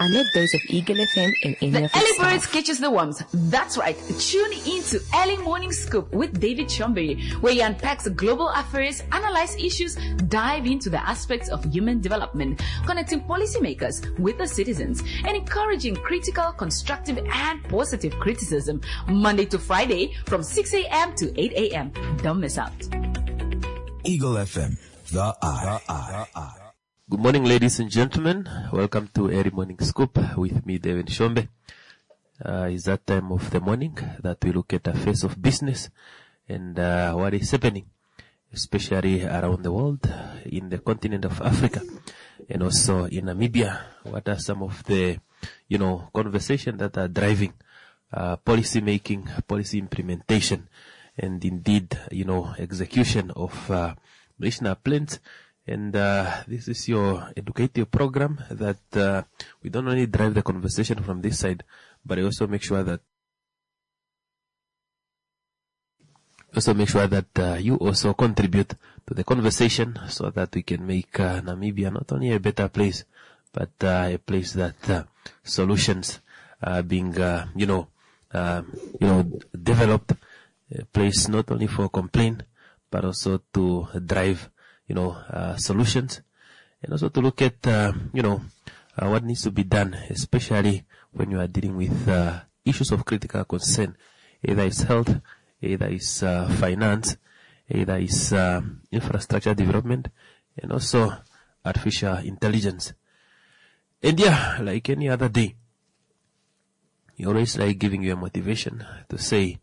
another dose of Eagle FM in any The of early its bird staff. catches the worms. That's right. Tune into Early Morning Scoop with David Chombe, where he unpacks global affairs, analyze issues, dive into the aspects of human development, connecting policymakers with the citizens, and encouraging critical, constructive, and positive criticism. Monday to Friday from 6 a.m. to 8 a.m. Don't miss out. Eagle FM, the eye. Good morning, ladies and gentlemen. Welcome to Early Morning Scoop with me, David Shombe. It's that time of the morning that we look at the face of business and what is happening, especially around the world, in the continent of Africa, and also in Namibia. What are some of the, conversations that are driving policy making, policy implementation, and indeed, execution of national plans. And this is your educative program that we don't only drive the conversation from this side, but I also make sure that you also contribute to the conversation so that we can make Namibia not only a better place, but a place that solutions are being developed, a place not only for complaint, but also to drive solutions, and also to look at, what needs to be done, especially when you are dealing with issues of critical concern, either it's health, either it's finance, either it's infrastructure development, and also artificial intelligence. And yeah, like any other day, you always like giving you a motivation to say,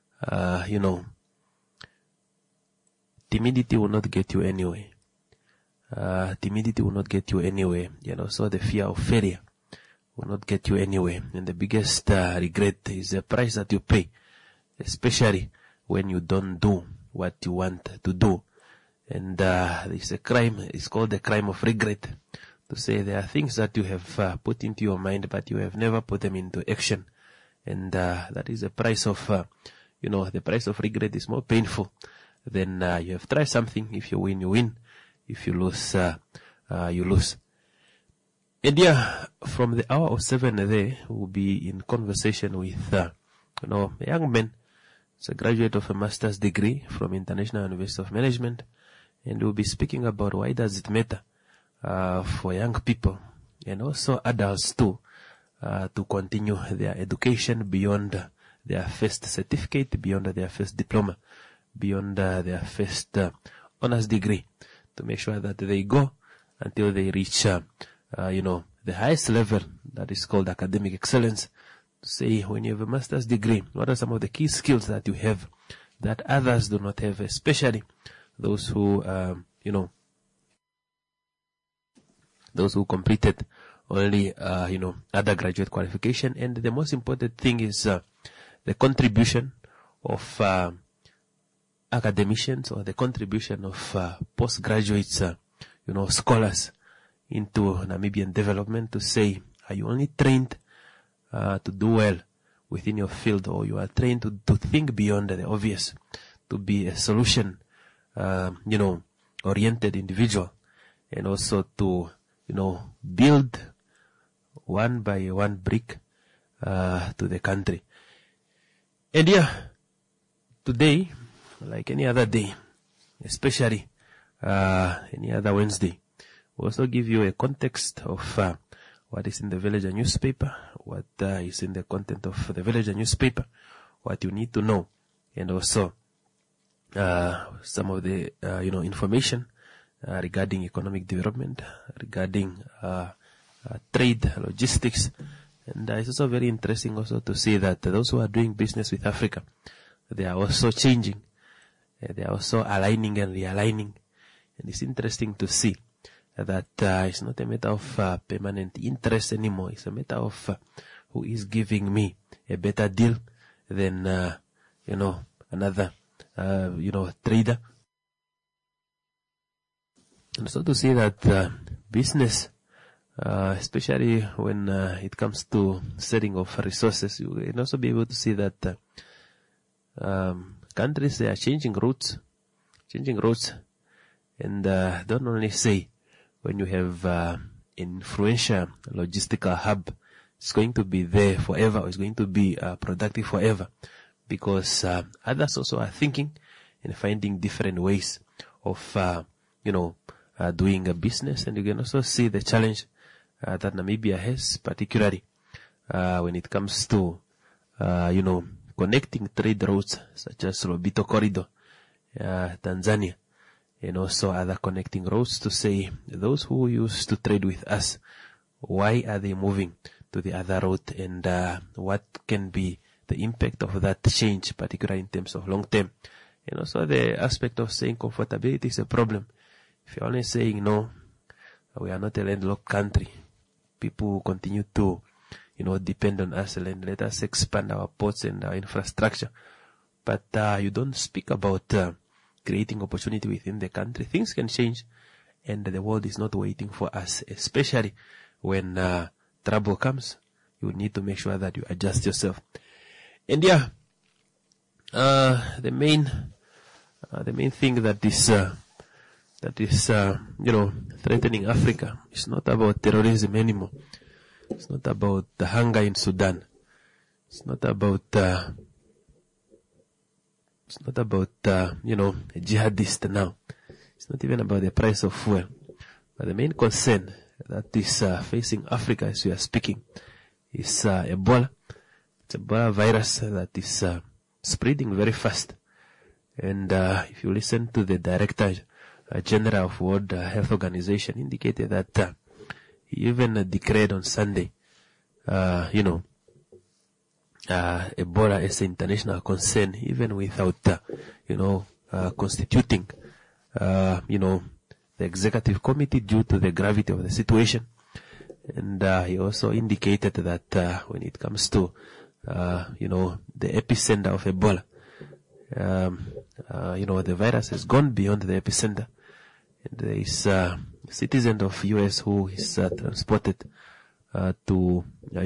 timidity will not get you anywhere. Timidity will not get you anywhere. So the fear of failure will not get you anywhere. And the biggest regret is the price that you pay, especially when you don't do what you want to do. And it's a crime. It's called the crime of regret. To say there are things that you have put into your mind, but you have never put them into action. And that is the price of, the price of regret is more painful. Then you have tried something. If you win, you win. If you lose, you lose. And yeah, from the hour of 7 there, we'll be in conversation with, a young man. He's a graduate of a master's degree from International University of Management. And we'll be speaking about why does it matter for young people and also adults too to continue their education beyond their first certificate, beyond their first diploma, beyond their first honors degree, to make sure that they go until they reach, the highest level that is called academic excellence. To say, when you have a master's degree, what are some of the key skills that you have that others do not have, especially those who, those who completed only, undergraduate qualification. And the most important thing is the contribution of academicians, or the contribution of postgraduates, scholars into Namibian development. To say, are you only trained to do well within your field, or you are trained to think beyond the obvious, to be a solution, oriented individual, and also to, build one by one brick to the country. And yeah, today, like any other day, especially any other Wednesday, we'll also give you a context of what is in the Villager newspaper, what is in the content of the Villager newspaper, what you need to know, and also some of the information regarding economic development, regarding trade, logistics. And it's also very interesting also to see that those who are doing business with Africa, they are also changing. They are also aligning and realigning. And it's interesting to see that it's not a matter of permanent interest anymore. It's a matter of who is giving me a better deal than, another, trader. And so to see that business, especially when it comes to setting of resources, you can also be able to see that countries, they are changing routes, and don't only say when you have a influential logistical hub is going to be there forever, or is going to be productive forever, because others also are thinking and finding different ways of, doing a business. And you can also see the challenge that Namibia has, particularly when it comes to, connecting trade routes such as Lobito Corridor, Tanzania, and also other connecting routes, to say those who used to trade with us, why are they moving to the other route, and what can be the impact of that change, particularly in terms of long term. And also the aspect of saying comfortability is a problem. If you're only saying no, we are not a landlocked country, people continue to depend on us, and let us expand our ports and our infrastructure. But you don't speak about creating opportunity within the country. Things can change, and the world is not waiting for us, especially when trouble comes. You need to make sure that you adjust yourself. And the main thing that is threatening Africa is not about terrorism anymore. It's not about the hunger in Sudan. It's not about a jihadist now. It's not even about the price of fuel. But the main concern that is facing Africa as we are speaking is Ebola. It's Ebola virus that is spreading very fast. And if you listen to the Director General of World Health Organization, indicated that he even declared on Sunday, Ebola is an international concern, even without, constituting, the executive committee, due to the gravity of the situation. And he also indicated that when it comes to, the epicenter of Ebola, the virus has gone beyond the epicenter. And there is a citizen of US who is transported to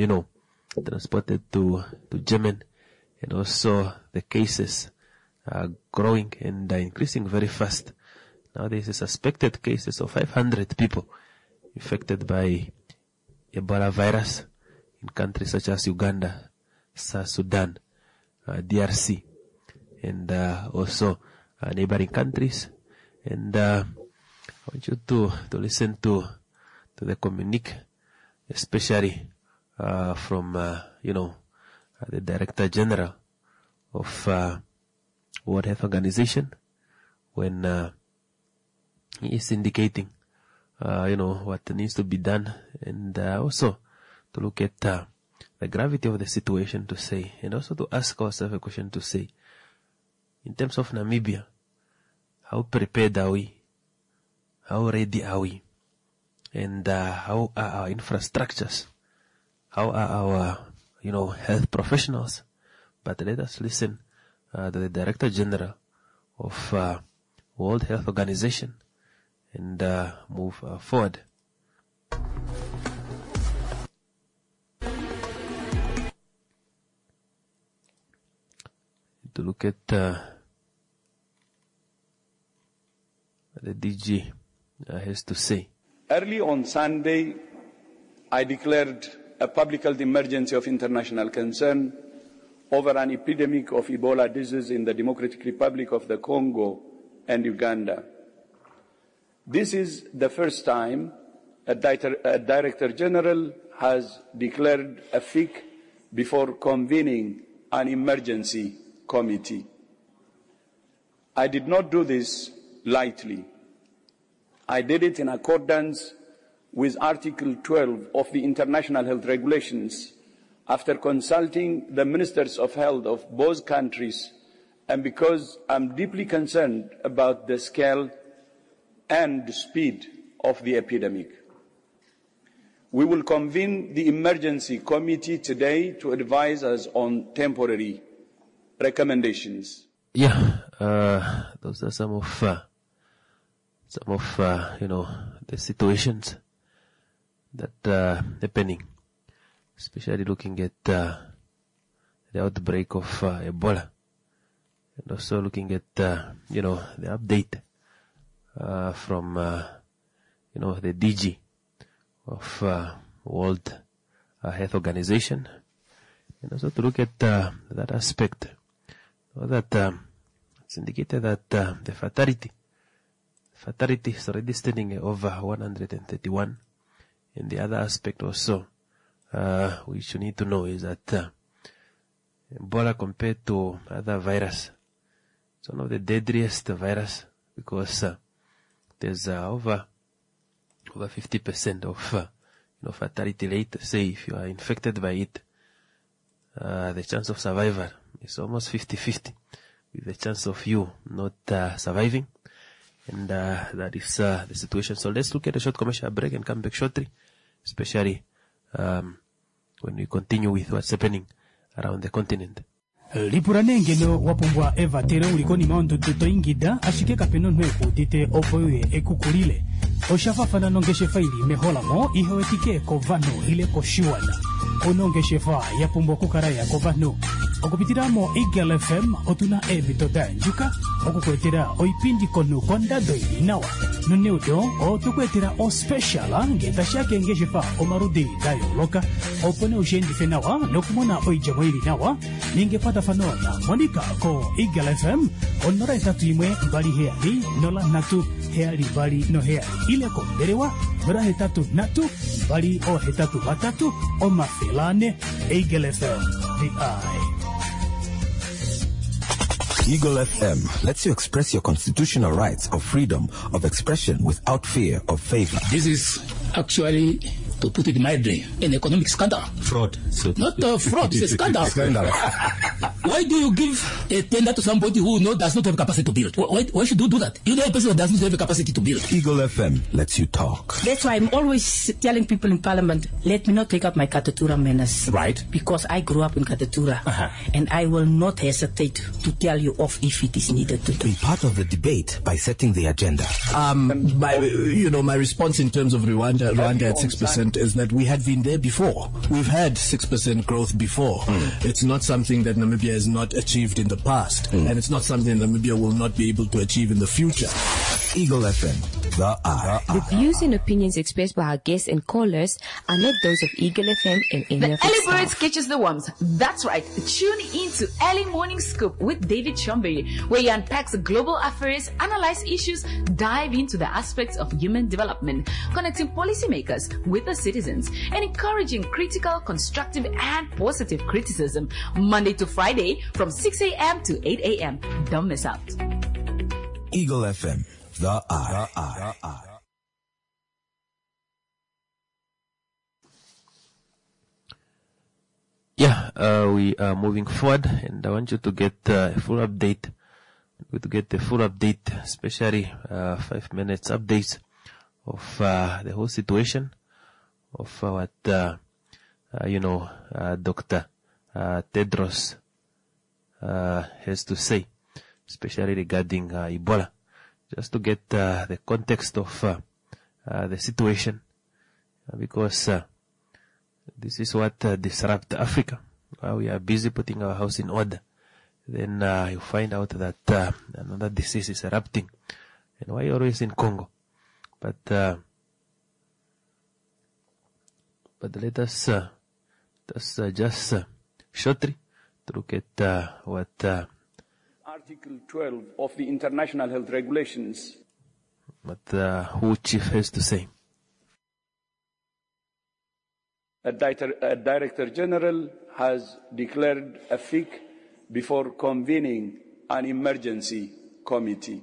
Yemen, and also the cases are growing and are increasing very fast. Now there is a suspected cases of 500 people infected by Ebola virus in countries such as Uganda, South Sudan, DRC, and also neighboring countries. And I want you to listen to the communique, especially from the Director General of World Health Organization, when he is indicating what needs to be done, and also to look at the gravity of the situation, to say, and also to ask ourselves a question, to say, in terms of Namibia, how prepared are we? How ready are we? And how are our infrastructures? How are our, health professionals? But let us listen to the Director General of World Health Organization and move forward. To look at the DG has to say. Early on Sunday, I declared a public health emergency of international concern over an epidemic of Ebola disease in the Democratic Republic of the Congo and Uganda. This is the first time a Director General has declared a FIC before convening an emergency committee. I did not do this lightly. I did it in accordance with Article 12 of the International Health Regulations, after consulting the Ministers of Health of both countries, and because I'm deeply concerned about the scale and speed of the epidemic. We will convene the emergency committee today to advise us on temporary recommendations. Those are some of the situations that are happening, especially looking at the outbreak of Ebola, and also looking at the update from the DG of World Health Organization, and also to look at that aspect, so that it's indicated that the fatality is already standing at over 131. And the other aspect also which you need to know is that Ebola, compared to other virus, it's one of the deadliest virus, because there's over 50% of fatality rate. Say if you are infected by it, the chance of survival is almost 50-50, with the chance of you not surviving. And that is the situation. So let's look at a short commercial break and come back shortly, especially when we continue with what's happening around the continent. Lipuranengelo wapumbwa eva tere ulikoni maundu tutoingida ashike kapeno nweku dite opoye ekukulile oshafafana nongeshe faili meholamo ihewetike kovano ile koshiwana onongeshe fa yapumbwa kukaraya kovano okupitiramo Eagle FM otuna ebitoda njuka okukwetera oipindi konu kondado inawa nuneudo otukwetera o special ngeta shake ngeshe fa omarudi dayo loka opone ushendi fenawa nokumona oijamo ili nawa ningepata fanona Monica ko Eagle FM onora itatu imwe bali heali nola natu heali bali no heali ile ko derewa bra hetatu natu bali o hetatu batatu o mafelane Eagle FM the eye. Eagle FM lets you express your constitutional rights of freedom of expression without fear of favor. This is actually, to put it mildly, an economic scandal. Fraud. Not a fraud, it's a scandal. Why do you give a tender to somebody who does not have capacity to build? Why should you do that? You know a person that does not have the capacity to build. Eagle FM lets you talk. That's why I'm always telling people in Parliament, let me not take up my Katatura manners. Right. Because I grew up in Katatura. And I will not hesitate to tell you off if it is needed to do. Be part of the debate by setting the agenda. My response in terms of Rwanda at 6% is that we had been there before. We've had 6% growth before. It's not something that Namibia has not achieved in the past, and it's not something Namibia will not be able to achieve in the future. Eagle FM, the eye. The views and opinions expressed by our guests and callers are not those of Eagle FM and any of its Early staff. Birds catches the worms. That's right. Tune into Early Morning Scoop with David Chombe, where he unpacks global affairs, analyze issues, dive into the aspects of human development, connecting policymakers with the citizens, and encouraging critical, constructive, and positive criticism. Monday to Friday from 6 a.m. to 8 a.m. Don't miss out. Eagle FM, the eye. We are moving forward, and I want you to get a full update. Especially 5 minutes updates of the whole situation of what Dr. Tedros has to say, especially regarding Ebola, just to get the context of the situation, because this is what disrupts Africa. We are busy putting our house in order. Then you find out that another disease is erupting. And why always in Congo? But let us just shortly to look at what Article 12 of the International Health Regulations. Who Chief has to say. A Director General has declared a FIC before convening an emergency committee.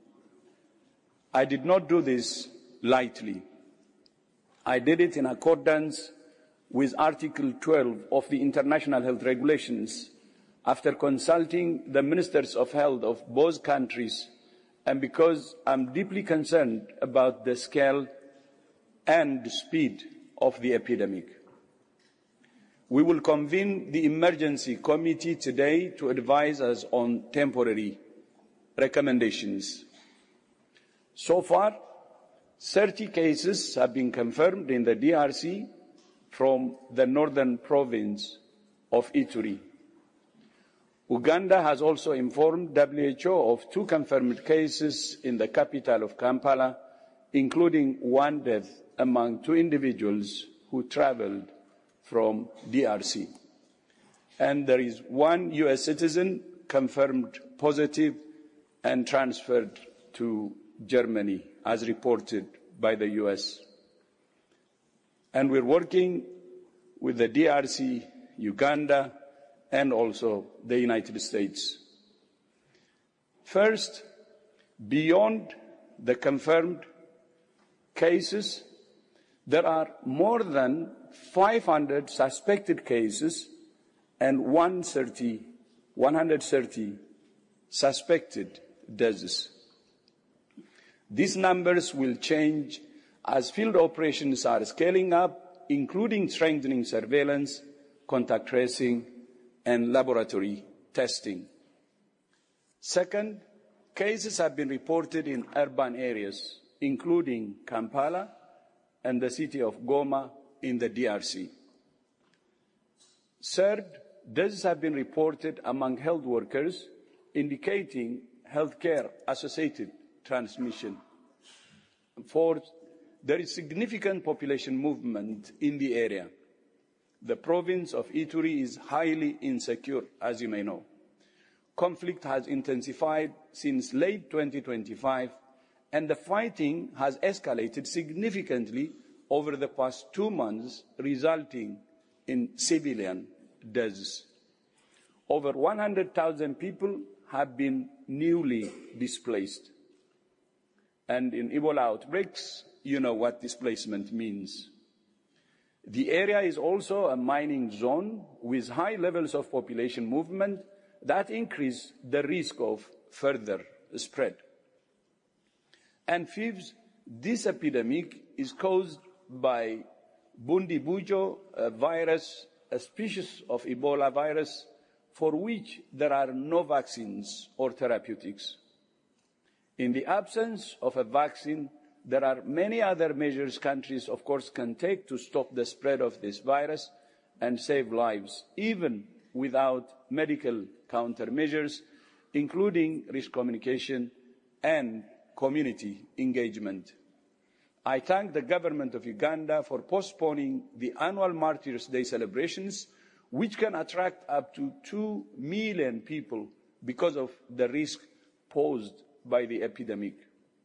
I did not do this lightly. I did it in accordance with Article 12 of the International Health Regulations, after consulting the ministers of health of both countries, and because I'm deeply concerned about the scale and speed of the epidemic. We will convene the emergency committee today to advise us on temporary recommendations. So far, 30 cases have been confirmed in the DRC from the northern province of Ituri. Uganda has also informed WHO of 2 confirmed cases in the capital of Kampala, including 1 death among 2 individuals who traveled from DRC. And there is 1 US citizen confirmed positive and transferred to Germany, as reported by the US. And we're working with the DRC, Uganda, and also the United States. First, beyond the confirmed cases, there are more than 500 suspected cases and 130 suspected deaths. These numbers will change as field operations are scaling up, including strengthening surveillance, contact tracing, and laboratory testing. Second, cases have been reported in urban areas, including Kampala and the city of Goma in the DRC. Third, deaths have been reported among health workers, indicating healthcare-associated transmission. Fourth, there is significant population movement in the area. The province of Ituri is highly insecure, as you may know. Conflict has intensified since late 2025, and the fighting has escalated significantly over the past 2 months, resulting in civilian deaths. Over 100,000 people have been newly displaced. And in Ebola outbreaks, you know what displacement means. The area is also a mining zone with high levels of population movement that increase the risk of further spread. And fifth, this epidemic is caused by Bundibujo virus, a species of Ebola virus for which there are no vaccines or therapeutics. In the absence of a vaccine, there are many other measures countries, of course, can take to stop the spread of this virus and save lives, even without medical countermeasures, including risk communication and community engagement. I thank the government of Uganda for postponing the annual Martyrs' Day celebrations, which can attract up to 2 million people because of the risk posed by the epidemic.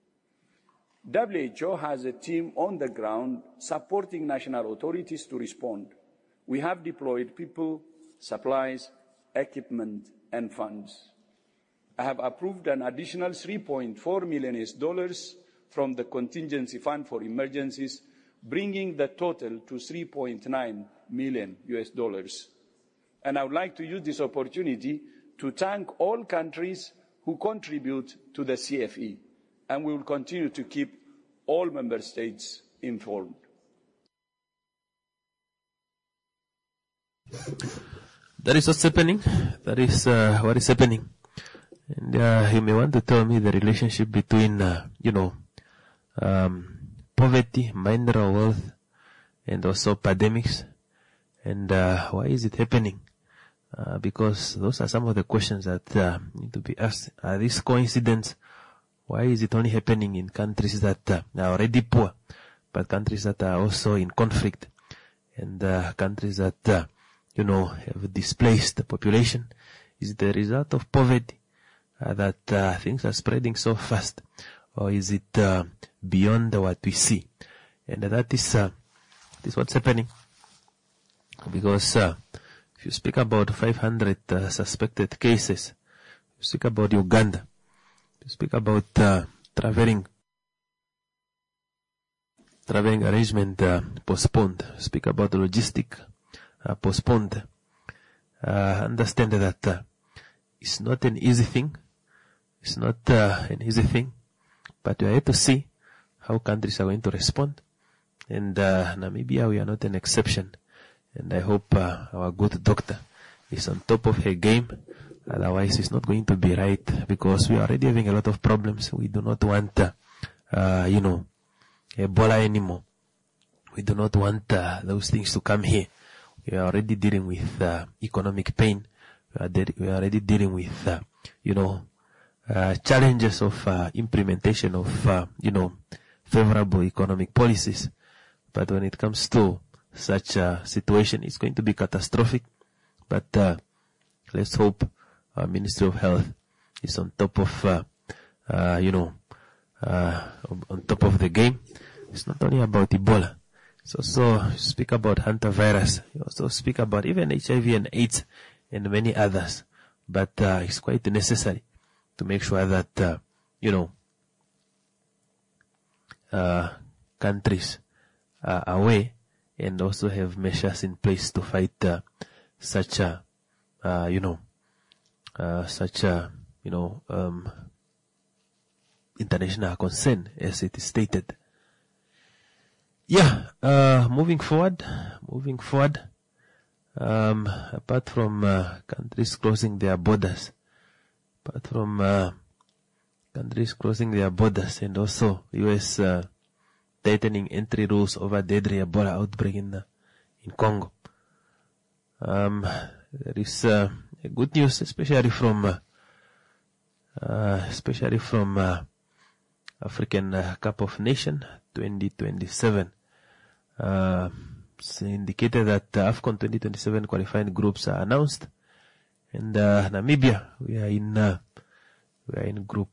WHO has a team on the ground supporting national authorities to respond. We have deployed people, supplies, equipment, and funds. I have approved an additional $3.4 million from the Contingency Fund for Emergencies, bringing the total to $3.9 million. And I would like to use this opportunity to thank all countries who contribute to the CFE, and we will continue to keep all member states informed. That is what's happening. That is what is happening. And you may want to tell me the relationship between, poverty, mineral wealth, and also pandemics, and why is it happening? Because those are some of the questions that need to be asked. Are these coincidence? Why is it only happening in countries that are already poor, but countries that are also in conflict, and countries that have displaced population? Is it the result of poverty that things are spreading so fast, or is it beyond what we see? And that is what's happening. Because if you speak about 500 suspected cases, you speak about Uganda, you speak about traveling arrangement postponed, speak about logistic postponed. Understand that it's not an easy thing. It's not an easy thing, but we are here to see how countries are going to respond. And Namibia, we are not an exception. And I hope our good doctor is on top of her game. Otherwise, it's not going to be right, because we are already having a lot of problems. We do not want, Ebola anymore. We do not want those things to come here. We are already dealing with economic pain. We are already dealing with, challenges of implementation of, favorable economic policies. But when it comes to such a situation, it's going to be catastrophic. But let's hope our Ministry of Health is on top of, on top of the game. It's not only about Ebola. It's also speak about hantavirus. You also speak about even HIV and AIDS and many others. But it's quite necessary to make sure that, countries are aware and also have measures in place to fight such a international concern, as it is stated. Moving forward, apart from countries closing their borders, and also US tightening entry rules over deadly Ebola outbreak in Congo. There is good news, especially from African Cup of Nations 2027. It's indicated that AFCON 2027 qualifying groups are announced, and Namibia, we are in group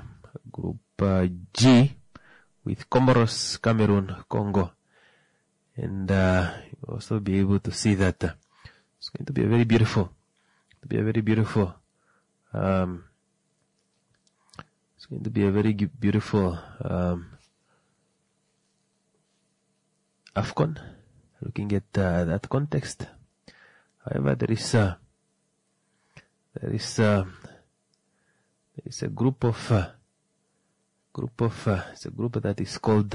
G with Comoros, Cameroon, Congo, and you'll also be able to see that it's going to be a very beautiful. It's going to be a very beautiful AFCON. Looking at that context, however, there is a group that is called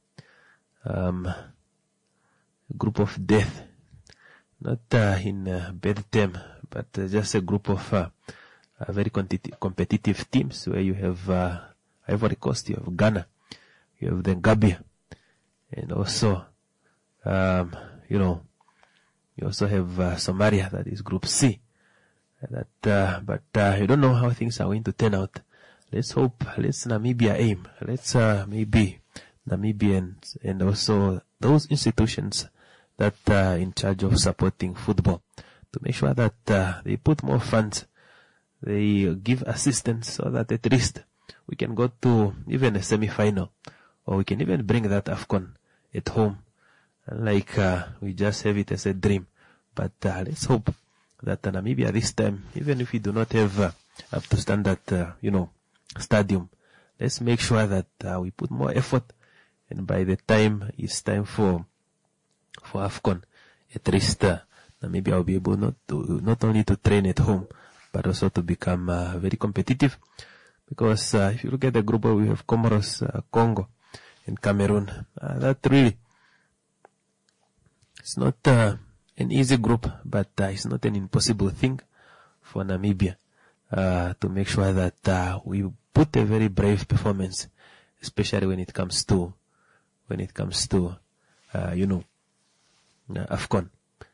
group of death, not in bad term, but just a group of very competitive teams, where you have Ivory Coast, you have Ghana, you have the Gambia, and also you also have Somalia, that is Group C. But you don't know how things are going to turn out. Let's hope. Let's Namibia aim. Let's maybe Namibians and also those institutions that are in charge of supporting football, to make sure that they put more funds, they give assistance, so that at least we can go to even a semi-final, or we can even bring that AFCON at home. Like we just have it as a dream. But let's hope that Namibia this time, even if we do not have up to standard, stadium, let's make sure that we put more effort, and by the time it's time for AFCON, at least Namibia will be able not only to train at home, but also to become very competitive. Because if you look at the group where we have Comoros, Congo, and Cameroon, that really, it's not an easy group, but it's not an impossible thing for Namibia to make sure that we put a very brave performance, especially when it comes to AFCON.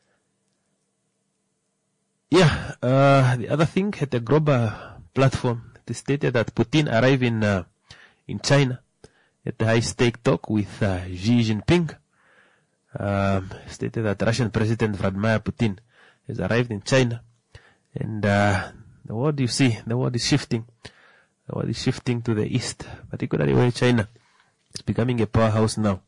The other thing, at the global platform, it is stated that Putin arrived in China at the high-stake talk with Xi Jinping. Stated that Russian President Vladimir Putin has arrived in China, and the world is shifting. The world is shifting to the east, particularly where China is becoming a powerhouse now.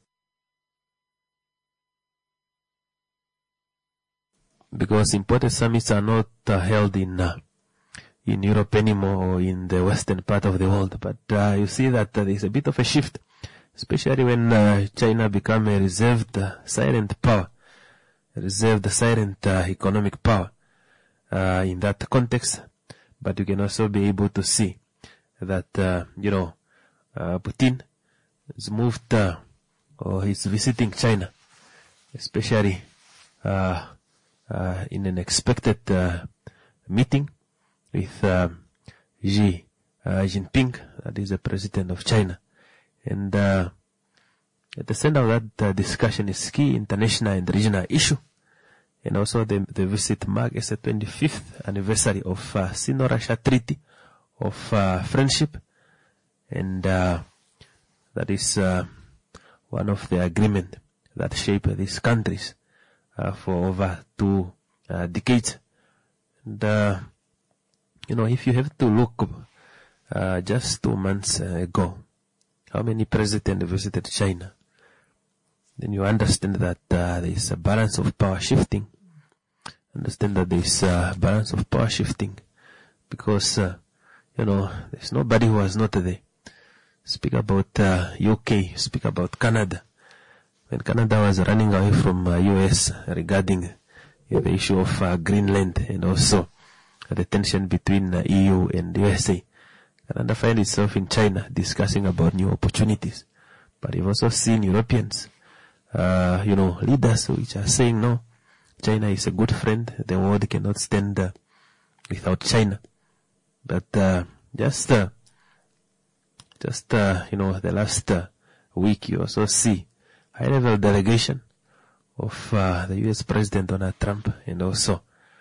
Because important summits are not held in Europe anymore, or in the western part of the world. But you see that there is a bit of a shift, especially when China become a reserved silent power, economic power in that context. But you can also be able to see that Putin has moved or he's visiting China, especially in an expected meeting with Xi Jinping, that is the president of China. And at the center of that discussion is key international and regional issue. And also the visit marks the 25th anniversary of Sino-Russia Treaty of Friendship. And that is one of the agreement that shape these countries for over 2 decades. And, if you have to look just 2 months ago, how many presidents visited China, then you understand that there is a balance of power shifting. Understand that there is a balance of power shifting because, there's nobody who was not there. Speak about UK, speak about Canada. When Canada was running away from US regarding the issue of Greenland and also the tension between EU and USA, Canada found itself in China discussing about new opportunities. But you've also seen Europeans, leaders which are saying, no, China is a good friend. The world cannot stand without China. But just the last week, you also see high-level delegation of the U.S. President Donald Trump and also,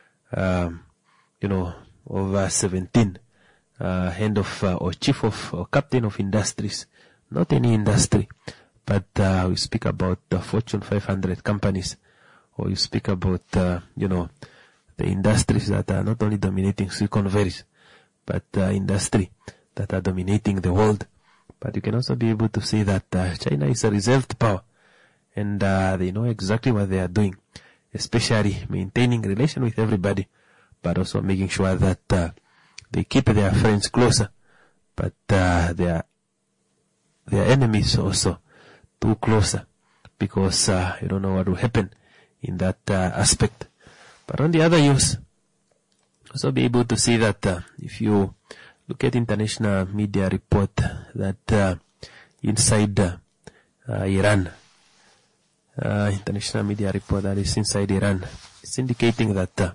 over 17 head of or chief of or captain of industries, not any industry, but we speak about the Fortune 500 companies, or you speak about the industries that are not only dominating Silicon Valley, but industry that are dominating the world. But you can also be able to say that China is a reserved power, and they know exactly what they are doing, especially maintaining relation with everybody, but also making sure that they keep their friends closer, but their enemies also too closer, because you don't know what will happen in that aspect. But on the other use, also be able to see that if you look at international media report that inside Iran, international media report that is inside Iran, it's indicating that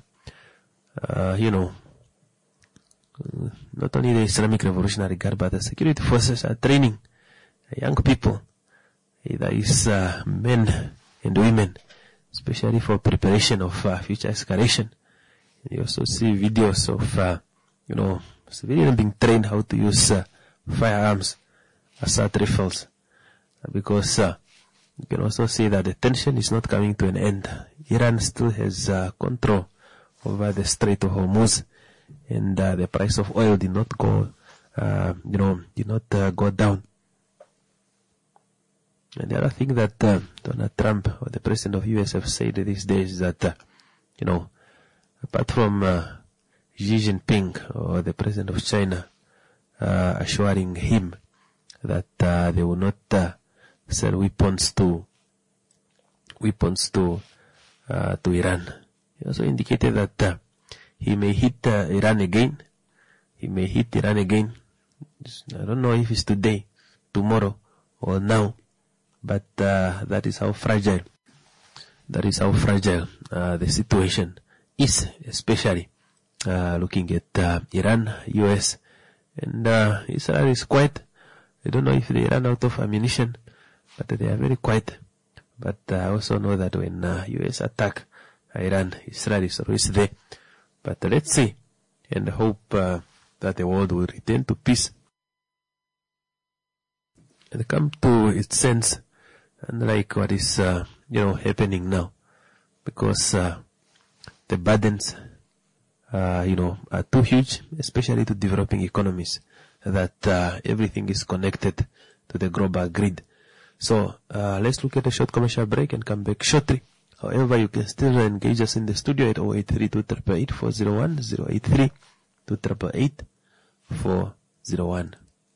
not only the Islamic Revolutionary Guard, but the security forces are training young people, that is men and women, especially for preparation of future escalation. You also see videos of civilians being trained how to use firearms, assault rifles, because you can also see that the tension is not coming to an end. Iran still has control over the Strait of Hormuz, and the price of oil did not go, go down. And the other thing that Donald Trump or the president of US have said these days is that, apart from Xi Jinping or the president of China assuring him that they will not sell weapons to Iran, he also indicated that he may hit Iran again. He may hit Iran again. I don't know if it's today, tomorrow, or now, but that is how fragile the situation is, especially looking at Iran, US, and Israel is quiet. I don't know if they ran out of ammunition, but they are very quiet. But I also know that when US attack Iran, Israel is always there. But let's see and hope that the world will return to peace and come to its sense, unlike what is happening now, because the burdens are too huge, especially to developing economies, that everything is connected to the global grid. So let's look at a short commercial break and come back shortly. However, you can still engage us in the studio at 083-288-401, 083-288-401.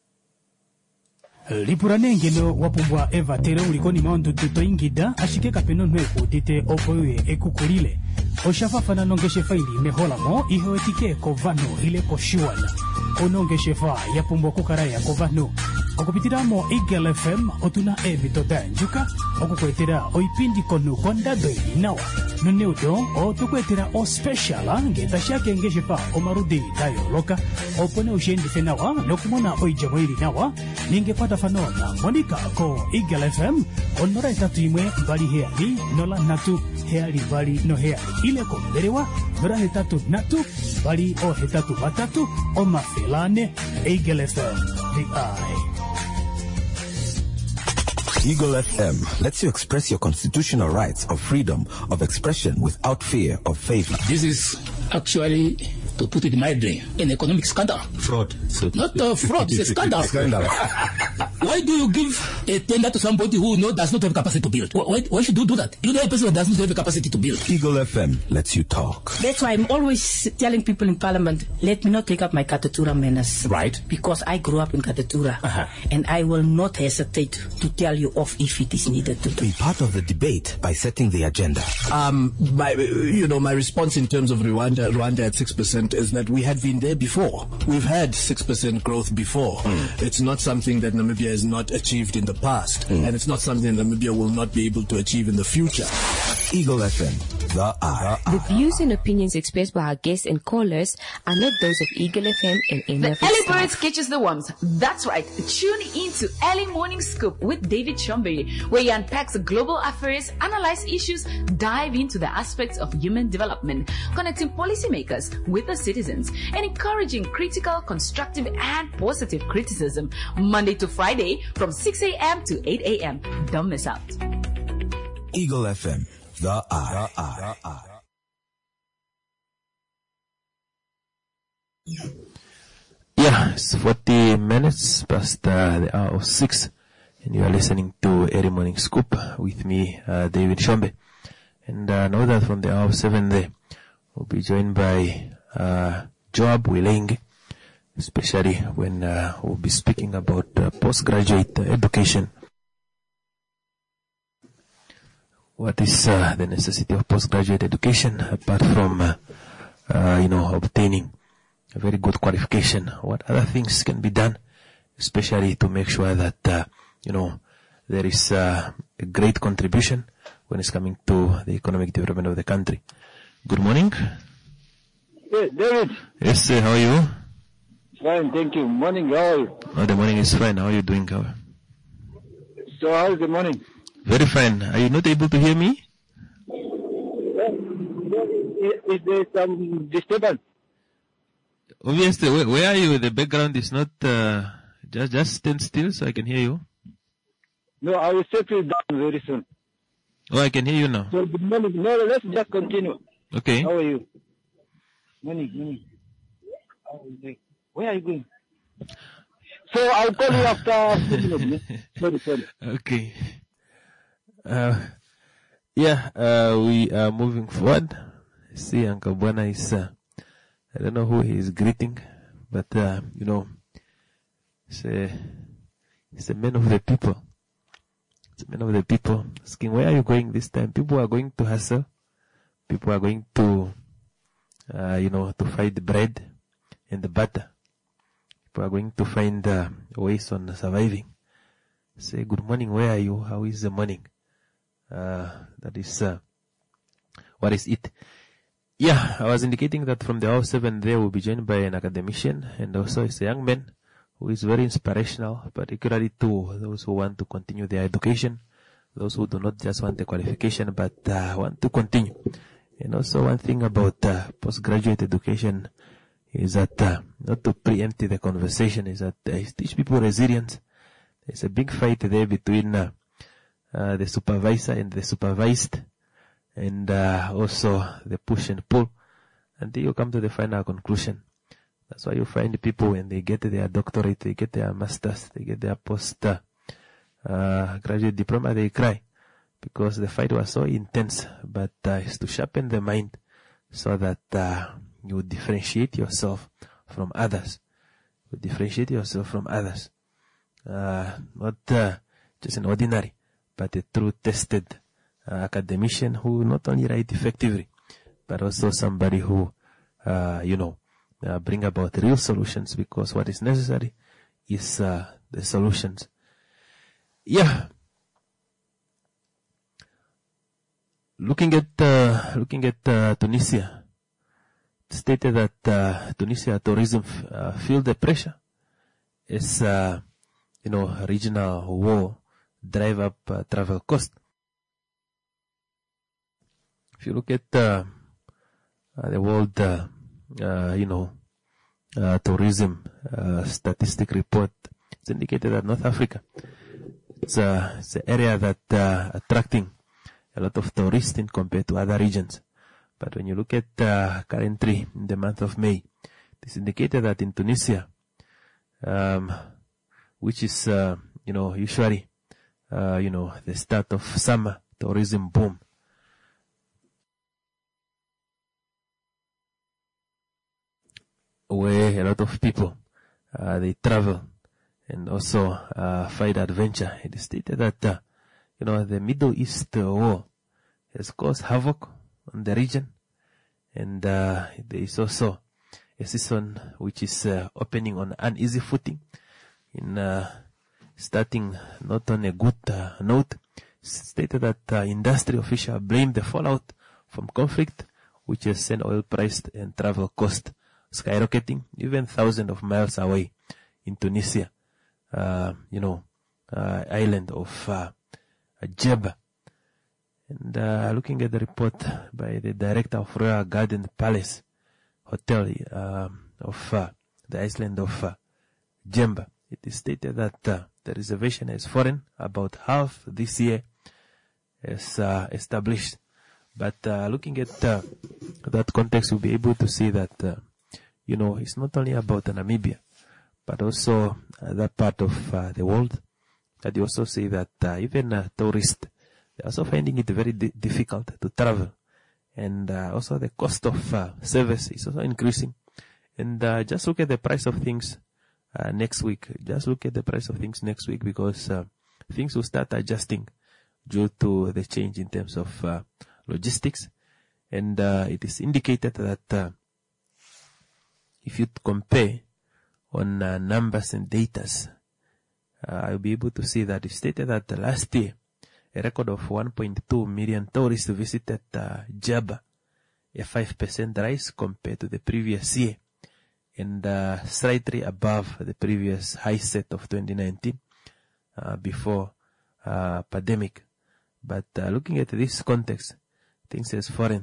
lipuranengelo wapumbwa eva tere ulikoni maondo tutoingida ashike kapeno nweku dite opoye ekukulile oshafafana nongeshe faili meholamo ihewetike kovano ile koshiwana onongeshe fa yapumbwa kukaraya kovano okupitiramo Eagle FM otuna ebitoda njuka okukwetera oipindi konu kondado inawa noneudo otukwetera o special ngeta shake ngeshe fa omarudi dayo loka opone ushendi fenawa nokumona oijamo ili nawa ningepata fanona monika ko Eagle FM onora itatu imwe mbali heali nola natu heali mbali no heali ile konderewa nora hetatu natu mbali o hetatu matatu o mafilane Eagle FM the eye. Eagle FM lets you express your constitutional rights of freedom of expression without fear of favor. This is actually, to put it mildly, an economic scandal. Fraud. Not fraud, it's a scandal. Why do you give a tender to somebody who does not have capacity to build? Why should you do that? You know a person who does not have the capacity to build. Eagle FM lets you talk. That's why I'm always telling people in Parliament, let me not take up my Katatura manners. Right. Because I grew up in Katatura. And I will not hesitate to tell you off if it is needed to. Be part of the debate by setting the agenda. My response in terms of Rwanda at 6% is that we had been there before. We've had 6% growth before. It's not something that Namibia has not achieved in the past. And it's not something that Namibia will not be able to achieve in the future. Eagle FM, the eye. The views and opinions expressed by our guests and callers are not those of Eagle FM and any The of its early staff. birds catches the worms. That's right. Tune into Early Morning Scoop with David Chombe, where he unpacks global affairs, analyze issues, dive into the aspects of human development, connecting policymakers with the citizens, and encouraging critical, constructive, and positive criticism. Monday to Friday from 6 a.m. to 8 a.m. Don't miss out. Eagle FM, the eye. Yeah, it's 40 minutes past the hour of 6, and you are listening to Early Morning Scoop with me, David Chombe. And know that from the hour of 7 there, we'll be joined by Joab Willing, especially when we'll be speaking about postgraduate education. What is the necessity of postgraduate education apart from, obtaining a very good qualification? What other things can be done, especially to make sure that, there is a great contribution when it's coming to the economic development of the country. Good morning. Yes, David. Yes, sir. How are you? Fine, thank you. Morning, how are you? Oh, the morning is fine. How are you doing? So how's the morning? Very fine. Are you not able to hear me? Is there some disturbance? Obviously, where are you? The background is not, just stand still so I can hear you. No, I will set you down very soon. Oh, I can hear you now. So good morning. No, let's just continue. Okay. How are you? Morning. Where are you going? So I'll call you after 2 minutes. Sorry. Okay. We are moving forward. See, Uncle Buana is, I don't know who he is greeting, but, he's a man of the people. It's a man of the people. Asking, where are you going this time? People are going to hustle. People are going to, to find the bread and the butter. People are going to find ways on surviving. Say, good morning, where are you? How is the morning? That is, what is it? Yeah, I was indicating that from the hour 7 there will be joined by an academician, and also it's a young man who is very inspirational, particularly to those who want to continue their education, those who do not just want a qualification, but want to continue. And also one thing about postgraduate education is that, not to preempt the conversation, is that teach people resilience. There's a big fight there between the supervisor and the supervised, and also the push and pull, until you come to the final conclusion. That's why you find people when they get their doctorate, they get their masters, they get their post graduate diploma, they cry, because the fight was so intense. But it's to sharpen the mind so that you differentiate yourself from others. Not just an ordinary, but a true tested academician who not only write effectively, but also somebody who, bring about real solutions, because what is necessary is the solutions. Yeah. Looking at Tunisia, it stated that Tunisia tourism feel the pressure as regional war drive up travel cost. If you look at the world, tourism statistic report, it's indicated that North Africa, it's an area that attracting a lot of tourists in compared to other regions. But when you look at currently in the month of May, it's indicated that in Tunisia, which is usually the start of summer tourism boom, where a lot of people they travel and also find adventure. It is stated that the Middle East war has caused havoc on the region, and there is also a season which is opening on uneasy footing, in starting not on a good note. It's stated that industry officials blame the fallout from conflict, which has sent oil price and travel cost skyrocketing, even thousands of miles away in Tunisia, island of Djerba. And looking at the report by the director of Royal Garden Palace Hotel of the island of Djerba, it is stated that the reservation is foreign, about half this year is established. But looking at that context, we'll be able to see that it's not only about Namibia, but also that part of the world. That you also see that even tourists, they're also finding it very difficult to travel. And also the cost of service is also increasing. And just look at the price of things next week. Just look at the price of things next week, because things will start adjusting due to the change in terms of logistics. And it is indicated that if you compare on numbers and datas, I'll be able to see that it stated that last year, a record of 1.2 million tourists visited Djerba, a 5% rise compared to the previous year, and slightly above the previous high set of 2019, before pandemic. But looking at this context, things as foreign,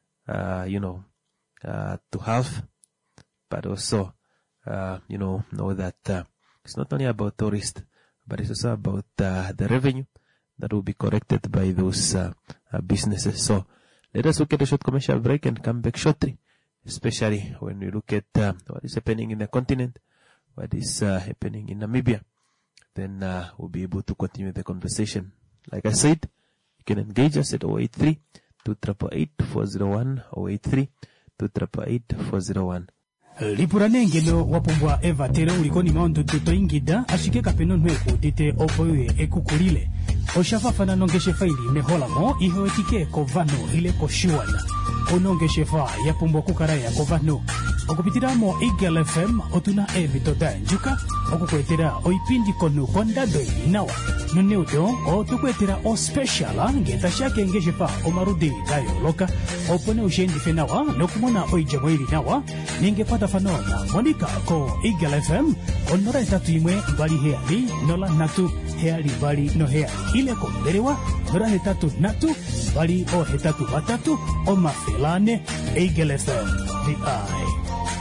to have, but also, know that it's not only about tourists, but it's also about the revenue that will be collected by those businesses. So let us look at a short commercial break and come back shortly, especially when we look at what is happening in the continent, what is happening in Namibia. Then we'll be able to continue the conversation. Like I said, you can engage us at 083 288 401, 083 288 401. lipuranengelo wapumbwa eva tere ulikoni maondo tutoingida ashike kapeno nweku dite opoye ekukulile oshafafana nongeshe faili meholamo ihowetike kovano ile koshuana onongeshe fa yapumbwa kukaraya kovano okupitiramo Eagle FM otuna evitoda njuka okukwetera oipindi konu kondado inawa nuneudo otukwetera o special ngeta shake ngeshe fa omarudi dayo loka opone ushendi fenawa nokumona oijamo ili nawa ningepata fanona monika ko Eagle FM onora etatu imwe bali heali nola natu heali bali no heali ile komberewa nora hetatu natu bali o hetatu batatu o mafelane Eagle FM the eye.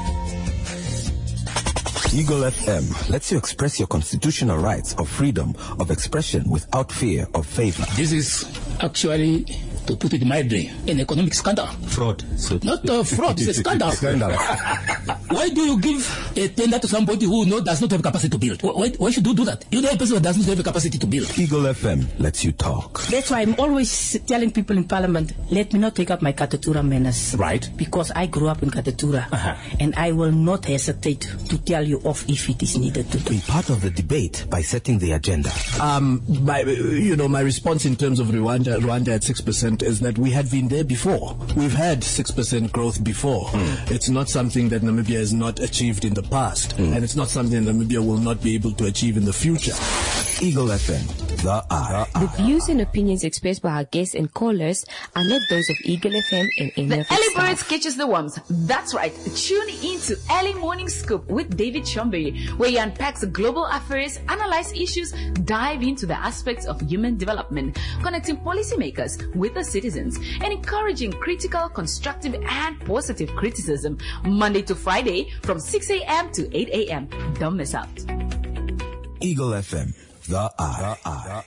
Eagle FM lets you express your constitutional rights of freedom of expression without fear of favor. This is actually, to put it mildly, an economic scandal. Fraud. So not fraud, it's a scandal. Why do you give a tender to somebody who does not have capacity to build? Why should you do that? You know a person who does not have a capacity to build. Eagle FM lets you talk. That's why I'm always telling people in Parliament, let me not take up my Katatura manners. Right. Because I grew up in Katatura. And I will not hesitate to tell you off if it is needed to be part of the debate by setting the agenda. My response in terms of Rwanda at 6% is that we had been there before. We've had 6% growth before. It's not something that Namibia has not achieved in the past, and it's not something that Namibia will not be able to achieve in the future. Eagle FM, the eye. The views and opinions expressed by our guests and callers are not those of Eagle FM and any of its Early staff. Birds catches the worms. That's right. Tune into Early Morning Scoop with David Chombe, where he unpacks global affairs, analyze issues, dive into the aspects of human development, connecting policymakers with the citizens, and encouraging critical, constructive, and positive criticism. Monday to Friday from 6 a.m. to 8 a.m. Don't miss out. Eagle FM, The Eye.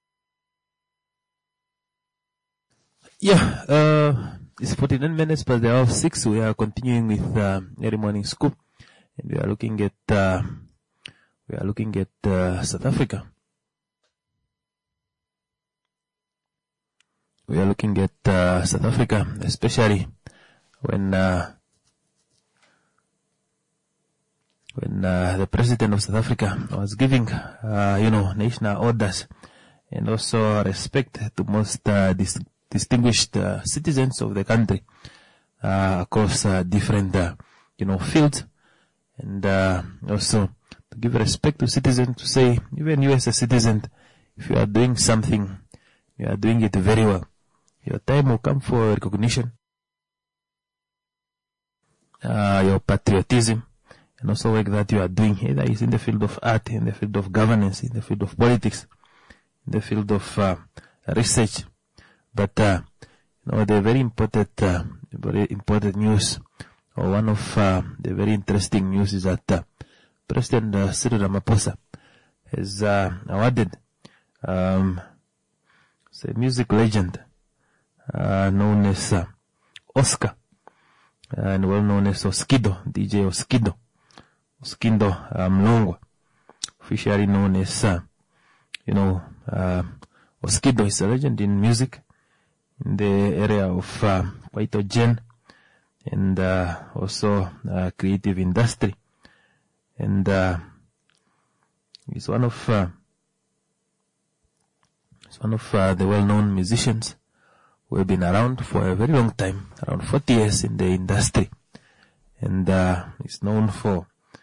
Yeah, it's 49 minutes past the hour of 6. We are continuing with Early Morning Scoop, and we are looking at South Africa. We are looking at South Africa, especially when the president of South Africa was giving, national orders and also respect to most distinguished citizens of the country across different, fields, and also to give respect to citizens, to say, even you as a citizen, if you are doing something, you are doing it very well. Your time will come for recognition, your patriotism, and also work that you are doing, either it's in the field of art, in the field of governance, in the field of politics, in the field of research. But the very important news, or one of the very interesting news, is that President Cyril Ramaphosa has awarded a music legend known as Oscar, and well known as Oskido, DJ Oskido Mlongwa, officially known as Oskido is a legend in music in the area of Kwaito Gen, and also creative industry, and he's one of the well-known musicians who have been around for a very long time, around 40 years in the industry, and he's known for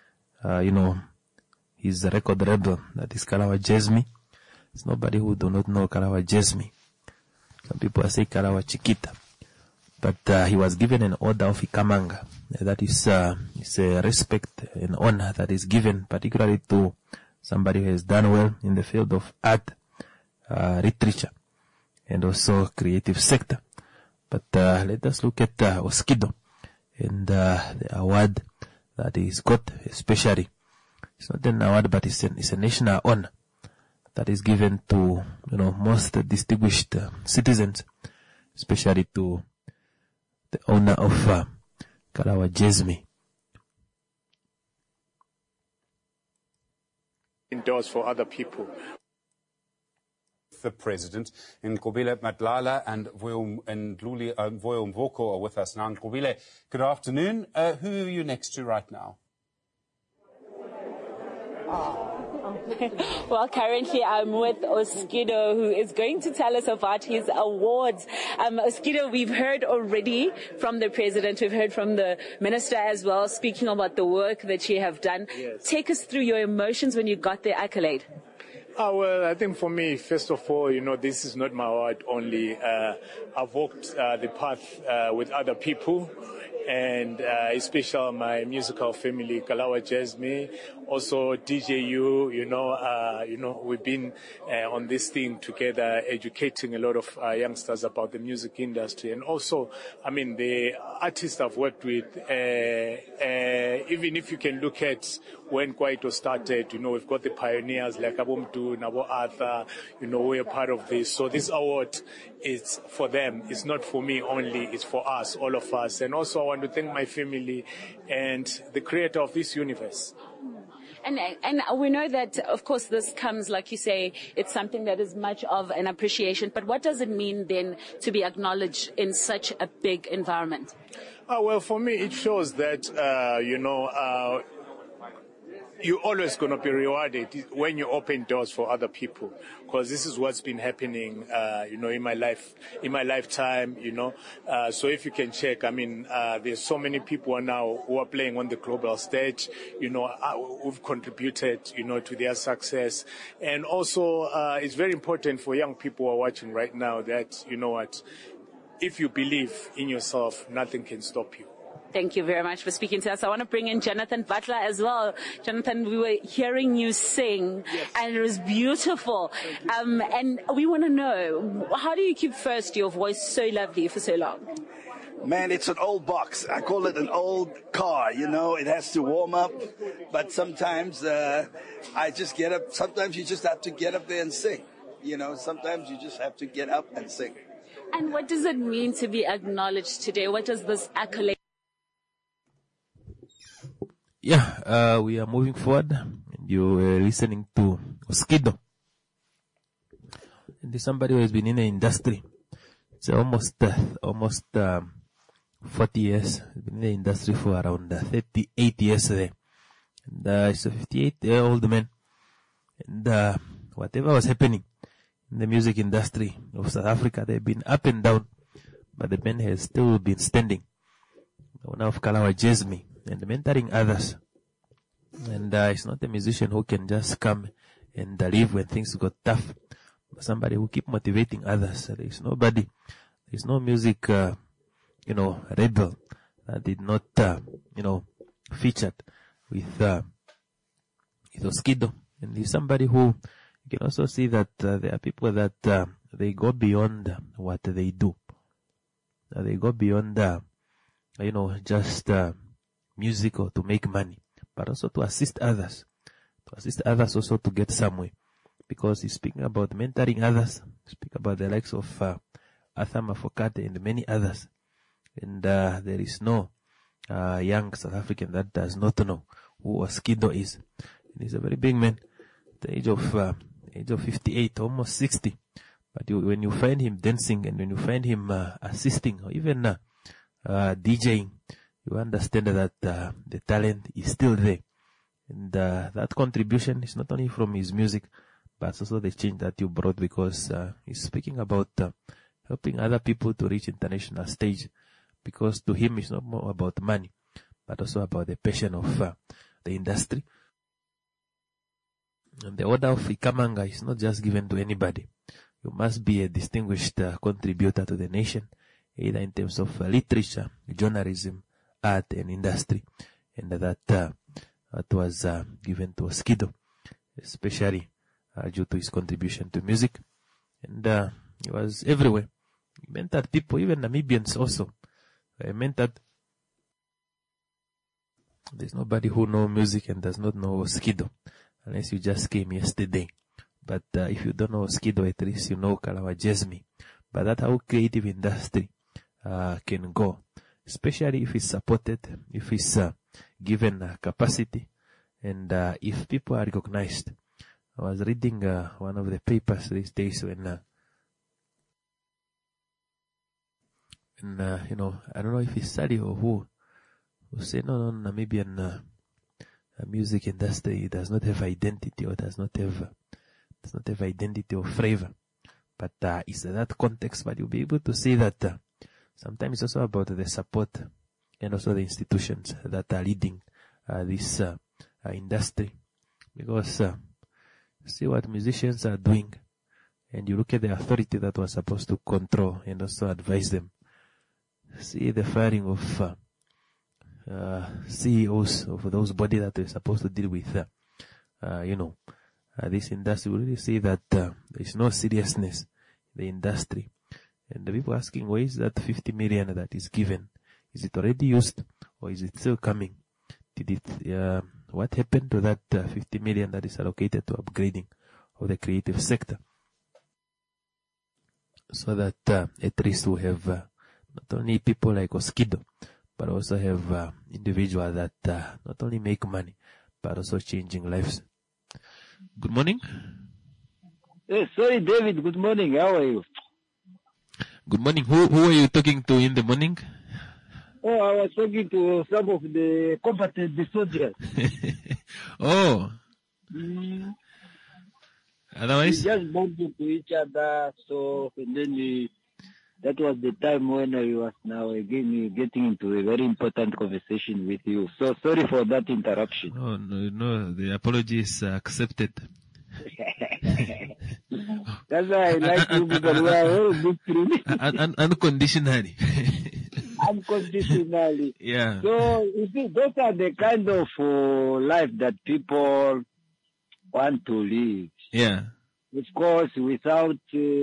his record label, that is Kalawa Jazzme. There's nobody who do not know Kalawa Jazzme. Some people say Kalawa Chiquita. But he was given an order of Ikamanga. That is a respect and honor that is given particularly to somebody who has done well in the field of art, literature, and also creative sector. But let us look at Oskido and the award that he's got, especially. It's not an award, but it's a national honor that is given to, most distinguished citizens, especially to the owner of Kalawa Jazzme. Doors for other people. The president, Nkobile Madlala and Voyo Mvoko are with us now. Nkobile, good afternoon. Who are you next to right now? Well, currently I'm with Oskido, who is going to tell us about his awards. Oskido, we've heard already from the president, we've heard from the minister as well, speaking about the work that you have done. Yes. Take us through your emotions when you got the accolade. Well, I think for me, first of all, this is not my award only. I've walked the path with other people, and especially my musical family, Kalawa Jazzme, also DJU, we've been on this thing together, educating a lot of youngsters about the music industry. And also, the artists I've worked with, even if you can look at when Kwaito started, we've got the pioneers like Abumdu, Nabo Arthur, we're part of this. So this award is for them. It's not for me only. It's for us, all of us. And also I want to thank my family and the creator of this universe. And we know that, of course, this comes, like you say, it's something that is much of an appreciation. But what does it mean then to be acknowledged in such a big environment? Well, for me, it shows that, you're always going to be rewarded when you open doors for other people, because this is what's been happening, in my lifetime, So if you can check, there's so many people now who are playing on the global stage, who've contributed, to their success. And also, it's very important for young people who are watching right now that, if you believe in yourself, nothing can stop you. Thank you very much for speaking to us. I want to bring in Jonathan Butler as well. Jonathan, we were hearing you sing, yes, and it was beautiful. And we want to know, how do you keep first your voice so lovely for so long? Man, it's an old box. I call it an old car. You know, it has to warm up. But sometimes I just get up. Sometimes you just have to get up there and sing. You know, sometimes you just have to get up and sing. And what does it mean to be acknowledged today? What does this accolade? Yeah, we are moving forward. You are listening to Oskido. And somebody who has been in the industry. It's almost 40 years. He's been in the industry for around 38 years there. And he's a 58-year-old man. And whatever was happening in the music industry of South Africa, they've been up and down, but the man has still been standing. One of Kalawa Jasmine and mentoring others. And he's not a musician who can just come and leave when things got tough. But somebody who keep motivating others. There's nobody. There's no music, rebel that did not, featured with Oskido. And he's somebody who you can also see that there are people that they go beyond what they do. They go beyond, just music or to make money, but also to assist others. To assist others also to get somewhere. Because he's speaking about mentoring others, speak about the likes of Arthur Mafokate and many others. And there is no young South African that does not know who Oskido is. And he's a very big man, at the age of 58, almost 60. But when you find him dancing and when you find him assisting or even DJing, you understand that the talent is still there. And that contribution is not only from his music, but also the change that you brought, because he's speaking about helping other people to reach international stage. Because to him, it's not more about money, but also about the passion of the industry. And the order of Ikamanga is not just given to anybody. You must be a distinguished contributor to the nation, either in terms of literature, journalism, art, and industry. And that was given to Oskido, especially due to his contribution to music. And he was everywhere. He mentored people, even Namibians also. He mentored. There's nobody who knows music and does not know Oskido, unless you just came yesterday. But if you don't know Oskido, at least you know Kalawa Jasmine. But that's how creative industry can go, especially if it's supported, if it's given capacity, and if people are recognized. I was reading one of the papers these days when I don't know if it's Sadi or who said, no, Namibian music industry does not have identity or does not have identity or flavor. But it's that context, but you'll be able to see that sometimes it's also about the support and also the institutions that are leading this industry. Because see what musicians are doing, and you look at the authority that was supposed to control and also advise them. See the firing of CEOs of those bodies that were supposed to deal with, this industry. We really see that there is no seriousness in the industry. And the people asking, where is that 50 million that is given? Is it already used or is it still coming? What happened to that 50 million that is allocated to upgrading of the creative sector? So that at least we have not only people like Oskido, but also have individuals that not only make money, but also changing lives. Good morning. Hey, sorry, David. Good morning. How are you? Good morning. Who are you talking to in the morning? Oh, I was talking to some of the combatant soldiers. Oh. Otherwise? We just bumped into each other, so and then that was the time when I was now again getting into a very important conversation with you. So sorry for that interruption. Oh, no, the apology is accepted. That's why I like you, because we are all good through. Unconditionally. Unconditionally. Yeah. So, you see, those are the kind of life that people want to live. Yeah. of course, without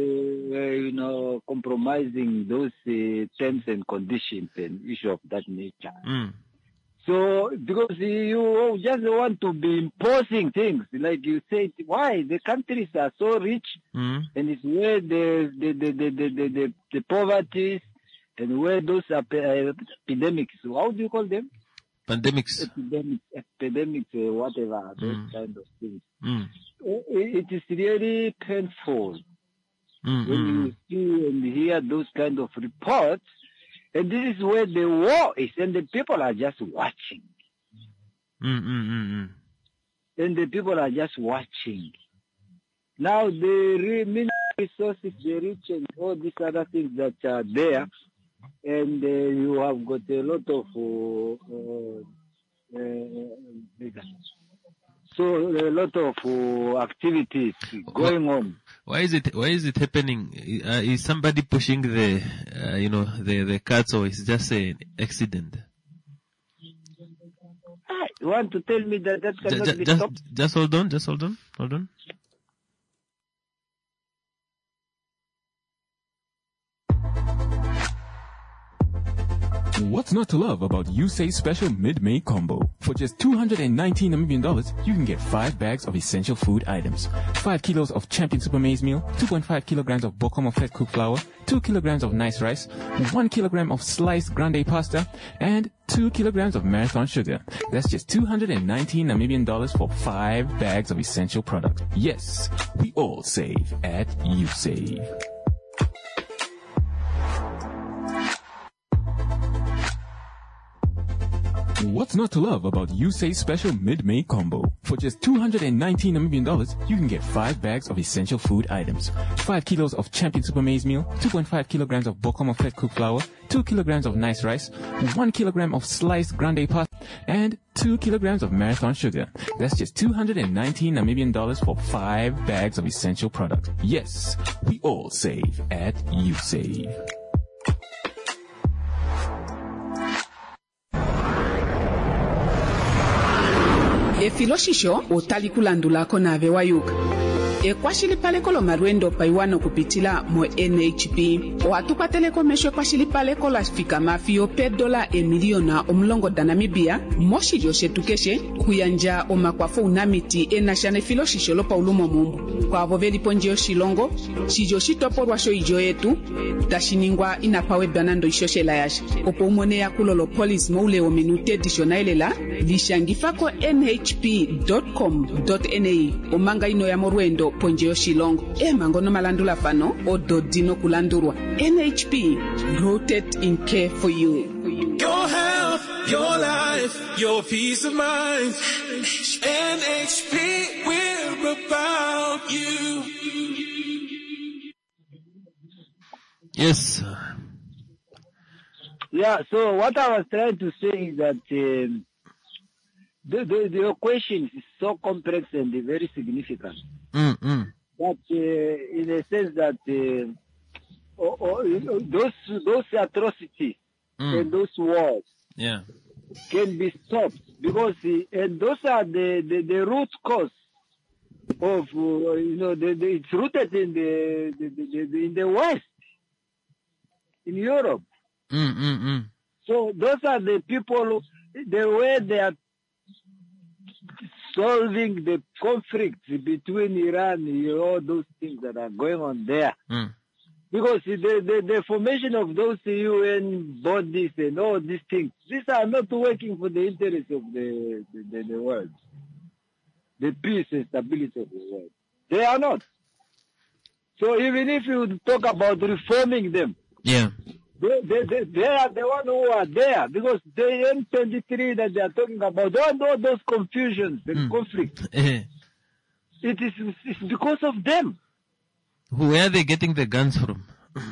compromising those terms and conditions and issue of that nature. So, because you just want to be imposing things, like you said, why the countries are so rich, and it's where the poverty and where those epidemics. How do you call them? Pandemics. Epidemics, whatever, those kind of things. It is really painful when you see and hear those kind of reports. And this is where the war is, and the people are just watching. And the people are just watching. Now, the mineral resources, the rich, and all these other things that are there, and you have got a lot of activities going on. Why is it happening? Is somebody pushing the carts, or is it just an accident? You want to tell me that cannot be stopped? Just hold on. What's not to love about USay's special mid-May combo? For just $219 Namibian, you can get 5 bags of essential food items, 5 kilos of Champion Super Maize Meal, 2.5 kilograms of Bokomo Fat Cooked Flour, 2 kilograms of nice rice, 1 kilogram of sliced grande pasta, and 2 kilograms of Marathon sugar. That's just $219 Namibian for 5 bags of essential products. Yes, we all save at USay. What's not to love about USay's special mid-May combo? For just $219 Namibian, you can get 5 bags of essential food items, 5 kilos of Champion Super Maize Meal, 2.5 kilograms of Bokomo Fat Cooked Flour, 2 kilograms of nice rice, 1 kilogram of sliced grande pasta, and 2 kilograms of Marathon sugar. That's just $219 Namibian for 5 bags of essential products. Yes, we all save at USay. Efiloshisho utalikulandulako nave wayuka ekwashilipaleko lomalwendo paiwano kupitila mo NHP oatupateleko mesho ekwashilipaleko la fika mafio $1 emiliona omulongo da Namibia moshilyo shetu keshe kuyanja omakwafo unamiti enashana efiloshisho lo paulumo mumbu kwavo velipo nje yoshilongo shilyo shitopolwa sho ijo yetu tashiningwa inapawe banando ishoshela yasha opo umone yakulolo police moule ominute editionalela lishangifako nhp.com.na omanga ino ya morwendo ponje yoshilongo emango no malandula fano ododino kulandurwa NHP rooted in care for you. Your health, your life, your peace of mind. NHP, we're about you. Yes. Yeah, so what I was trying to say is that the question is so complex and very significant. But in a sense that those atrocities and those wars can be stopped because and those are the root cause of it's rooted in the West, in Europe. So those are the people, the way they are solving the conflicts between Iran and all those things that are going on there. Because the formation of those UN bodies and all these things, these are not working for the interests of the world, the peace and stability of the world. They are not. So even if you talk about reforming them, they are the one who are there, because the M23 that they are talking about, all those confusions and conflicts, it's because of them. Where are they getting the guns from?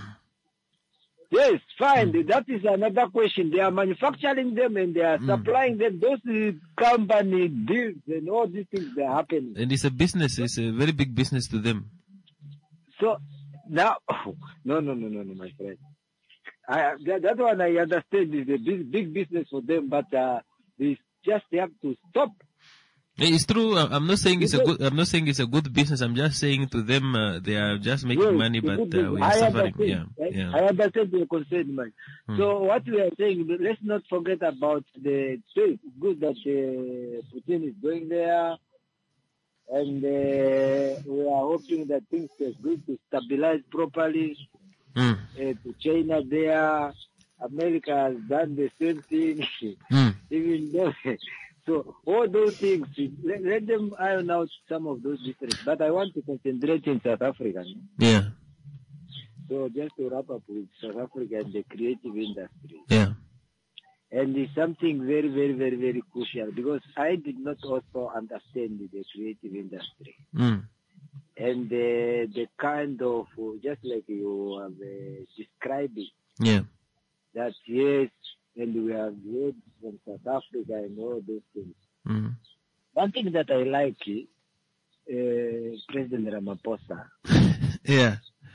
Yes, fine. That is another question. They are manufacturing them and they are supplying them. Those company deals and all these things that are happening. And it's a business. It's a very big business to them. So now, no, my friend. That one I understand is a big business for them, but they just have to stop. It's true. I'm not saying it's a good. I'm not saying it's a good business. I'm just saying to them they are just making money, but we are suffering. Yeah. I understand your concern, man. So what we are saying, let's not forget about the trade. It's good that Putin is going there, and we are hoping that things are going to stabilize properly. To China there, America has done the same thing. Even though. So all those things, let them iron out some of those differences. But I want to concentrate in South Africa. Yeah. So just to wrap up with South Africa and the creative industry. Yeah. And it's something very, very, very, very crucial because I did not also understand the creative industry. And the kind of, just like you have described it. Yeah. That yes, and we have heard from South Africa and all those things. One thing that I like is President Ramaphosa. Yeah.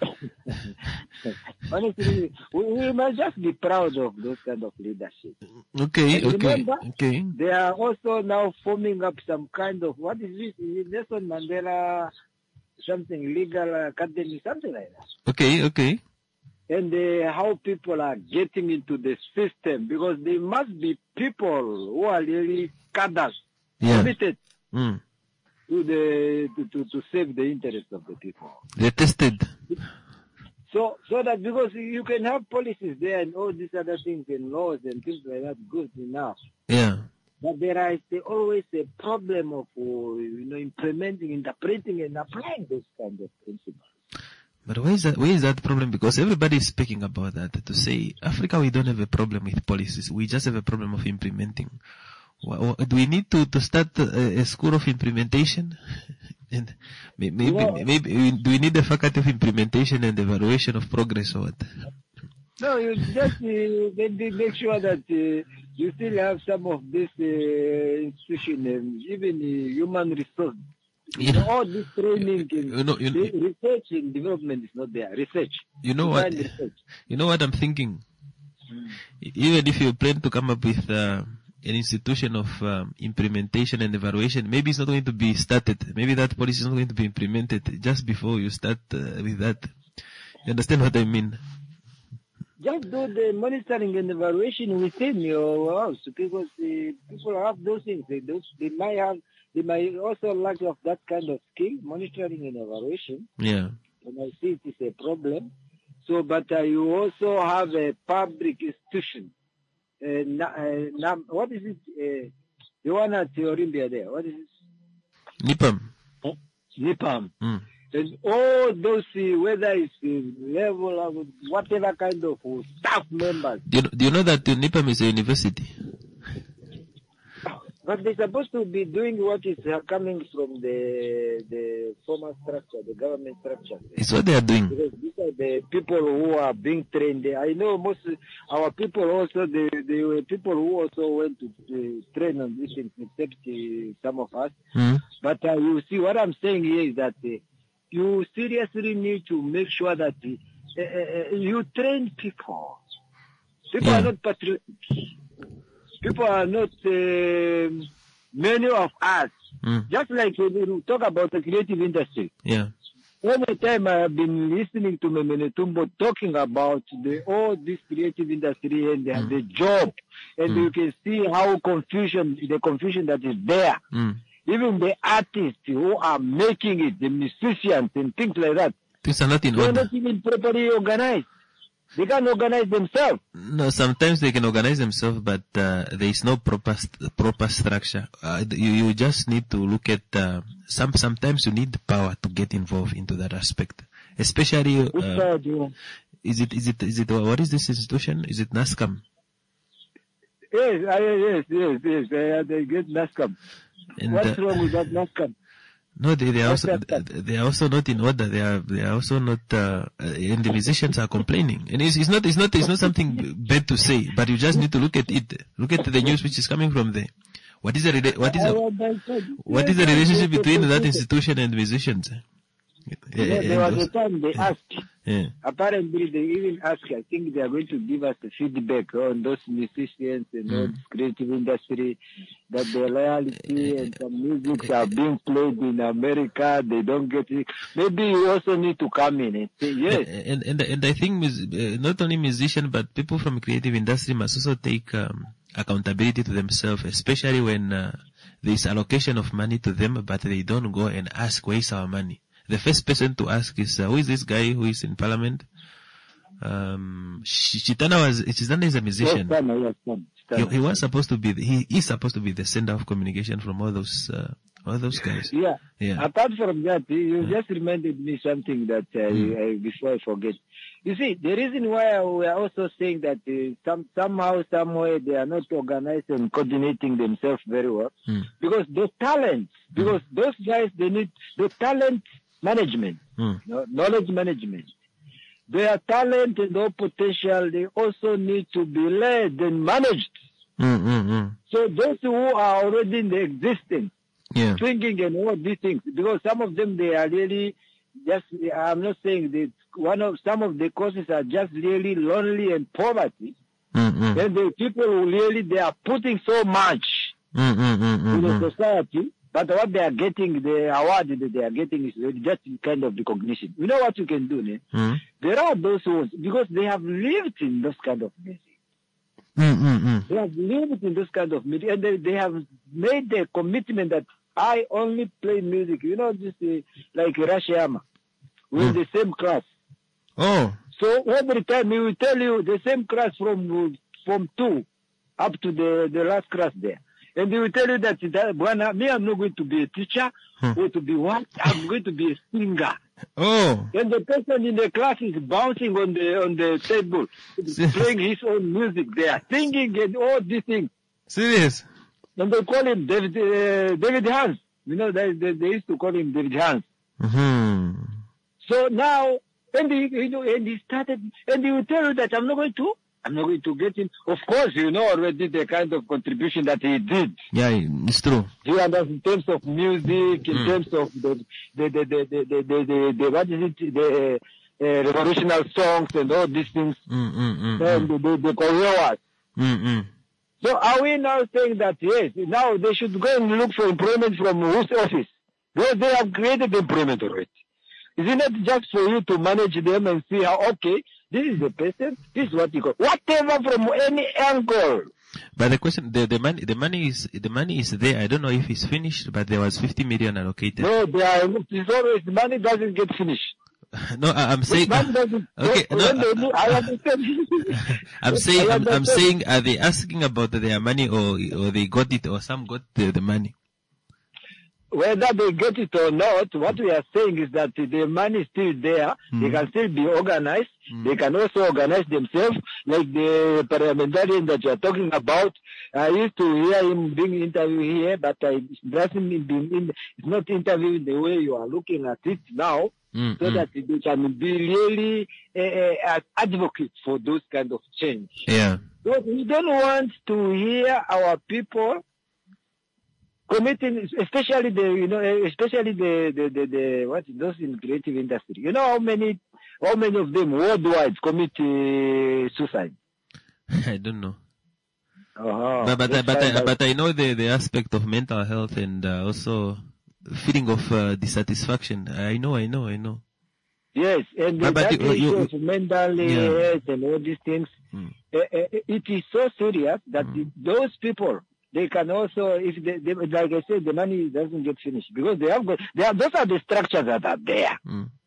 Honestly, we must just be proud of those kind of leadership. Okay. Remember, they are also now forming up some kind of, what is this? Is it Nelson Mandela, something legal academy, something like that. Okay. And how people are getting into the system, because there must be people who are really cadres, committed to save the interests of the people. They're tested. So that because you can have policies there and all these other things and laws and things like that, good enough. Yeah. But there is always a problem of implementing, interpreting, and applying those kind of principles. But where is that problem? Because everybody is speaking about that. To say, Africa, we don't have a problem with policies. We just have a problem of implementing. Do we need to start a school of implementation? And maybe do we need a faculty of implementation and evaluation of progress or what? No, you just make sure that you still have some of this institution, even human resource. All this training, research and development is not there. Research. You know what I'm thinking? Even if you plan to come up with an institution of implementation and evaluation, maybe it's not going to be started. Maybe that policy is not going to be implemented just before you start with that. You understand what I mean? Just do the monitoring and evaluation within your house, because people have those things. They might also lack of that kind of skill, monitoring and evaluation. Yeah. And I see it is a problem. So, but you also have a public institution. What is it? The one at Olympia there. What is it? NIPAM. NIPAM. And all those, whether it's level of whatever kind of staff members. Do you know that NIPAM is a university? But they're supposed to be doing what is coming from the former structure, the government structure. It's what they are doing. Because these are the people who are being trained. I know most our people also, they were people who also went to train on these things, except some of us. But you see, what I'm saying here is that you seriously need to make sure that you train people. People are not patriotic. People are not, many of us, just like when you talk about the creative industry. Yeah. All the time I have been listening to Memenetumbo talking about all this creative industry and the job. And you can see how the confusion that is there. Even the artists who are making it, the musicians and things like that. Things are not in order. order. Not even properly organized. They can't organize themselves. No, sometimes they can organize themselves, but there is no proper structure. You just need to look at sometimes you need power to get involved into that aspect. Especially is it what is this institution? Is it NASCAM? Yes. They get NASCAM. And, what's wrong with that NASCAM? No, they are also not in order. They are also not, and the musicians are complaining. And it's not something bad to say, but you just need to look at it. Look at the news which is coming from there. What is the relationship between that institution and musicians? There was a time they asked. Yeah. Apparently, they even asked, I think they are going to give us the feedback on those musicians and all this creative industry, that the loyalty and some music are being played in America, they don't get it. Maybe you also need to come in and say yes. And I think not only musicians, but people from creative industry must also take accountability to themselves, especially when there is allocation of money to them, but they don't go and ask, where is our money? The first person to ask is, who is this guy who is in parliament? Chitana is a musician. He was supposed to be, he is supposed to be the center of communication from all those guys. Yeah. Apart from that, you just reminded me something that, before I forget. You see, the reason why we are also saying that somehow, somewhere, they are not organized and coordinating themselves very well, because the talent, because those guys, they need the talent management, knowledge management. Their talent and their potential, they also need to be led and managed. So those who are already in the existence, thinking and all these things, because some of them, they are really just, I'm not saying that some of the causes are just really lonely and poverty. And the people who really, they are putting so much in the society, but what they are getting, the award that they are getting is just kind of recognition. You know what you can do, ne? There are those who, because they have lived in those kind of music. They have lived in this kind of music, and they have made a commitment that I only play music. You know, just like Rashiyama, with the same class. So every time he will tell you the same class from 2 up to the last class there. And they will tell you that, me, I'm not going to be a teacher, or to be what? I'm going to be a singer. And the person in the class is bouncing on the table, playing his own music there, singing and all these things. Serious? And they call him David Hans. You know, they used to call him David Hans. So now, and he started, and he will tell you that I'm not going to get him. Of course, you know already the kind of contribution that he did. Yeah, it's true. You understand, in terms of music, in terms of the what is it, the revolutionary songs and all these things, and the choreographers. So are we now saying that, yes, now they should go and look for employment from whose office? Because they have created employment already. Is it not just for you to manage them and see how, okay, this is the person, this is what you got. Whatever from any angle. But the question, the money is there. I don't know if it's finished, but there was 50 million allocated. No, it's always, money doesn't get finished. No, I'm saying, okay, no, I'm saying, are they asking about their money or they got it or some got the money? Whether they get it or not, what we are saying is that the money is still there. They can still be organized. They can also organize themselves, like the parliamentarian that you are talking about. I used to hear him being interviewed here, but it's not interviewed the way you are looking at it now, so that they can be really an advocate for those kind of change. Yeah. So we don't want to hear our people committing, especially the what those in creative industry. You know how many of them worldwide commit suicide? I don't know. But I know the aspect of mental health and also feeling of dissatisfaction. I know. Yes, and that issue of mental health and all these things, it is so serious that those people, they can also, if they, like I said, the money doesn't get finished because those are the structures that are there.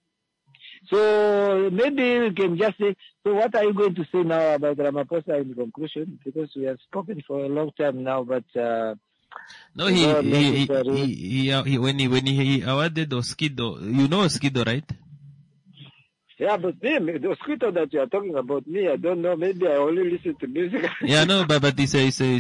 So maybe we can just say, so what are you going to say now about Ramaphosa in conclusion? Because we have spoken for a long time now, but no, when he awarded Oskido, you know Oskido, right? Yeah, but him, the Oskido that you are talking about, me, I don't know. Maybe I only listen to music. Yeah, no, but it's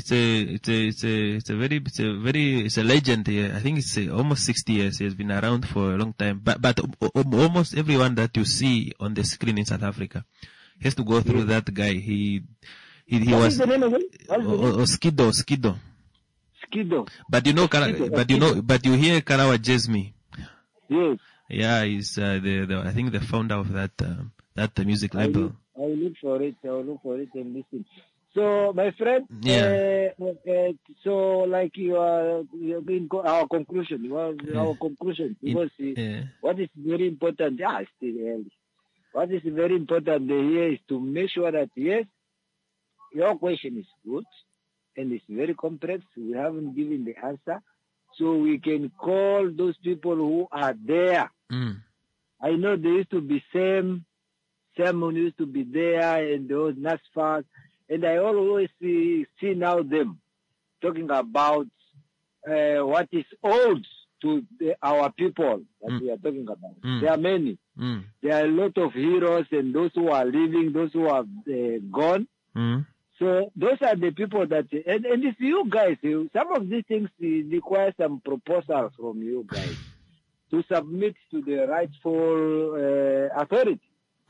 a legend. I think it's almost 60 years. He has been around for a long time. But almost everyone that you see on the screen in South Africa has to go through that guy. He was the name again? Oskido. Skido. But you hear Karawa Jesmi. Yes. Yeah, he's I think the founder of that music label. I will look for it. And listen. So, my friend, so like you've been our conclusion. Because what is very important, it's still early. What is very important here is to make sure that, yes, your question is good and it's very complex. We haven't given the answer. So we can call those people who are there. I know there used to be Salmon used to be there and those NASFAS. And I always see now them talking about what is owed to our people that we are talking about. There are many. There are a lot of heroes and those who are living, those who are gone. So those are the people that, and it's you guys, some of these things require some proposals from you guys to submit to the rightful authority.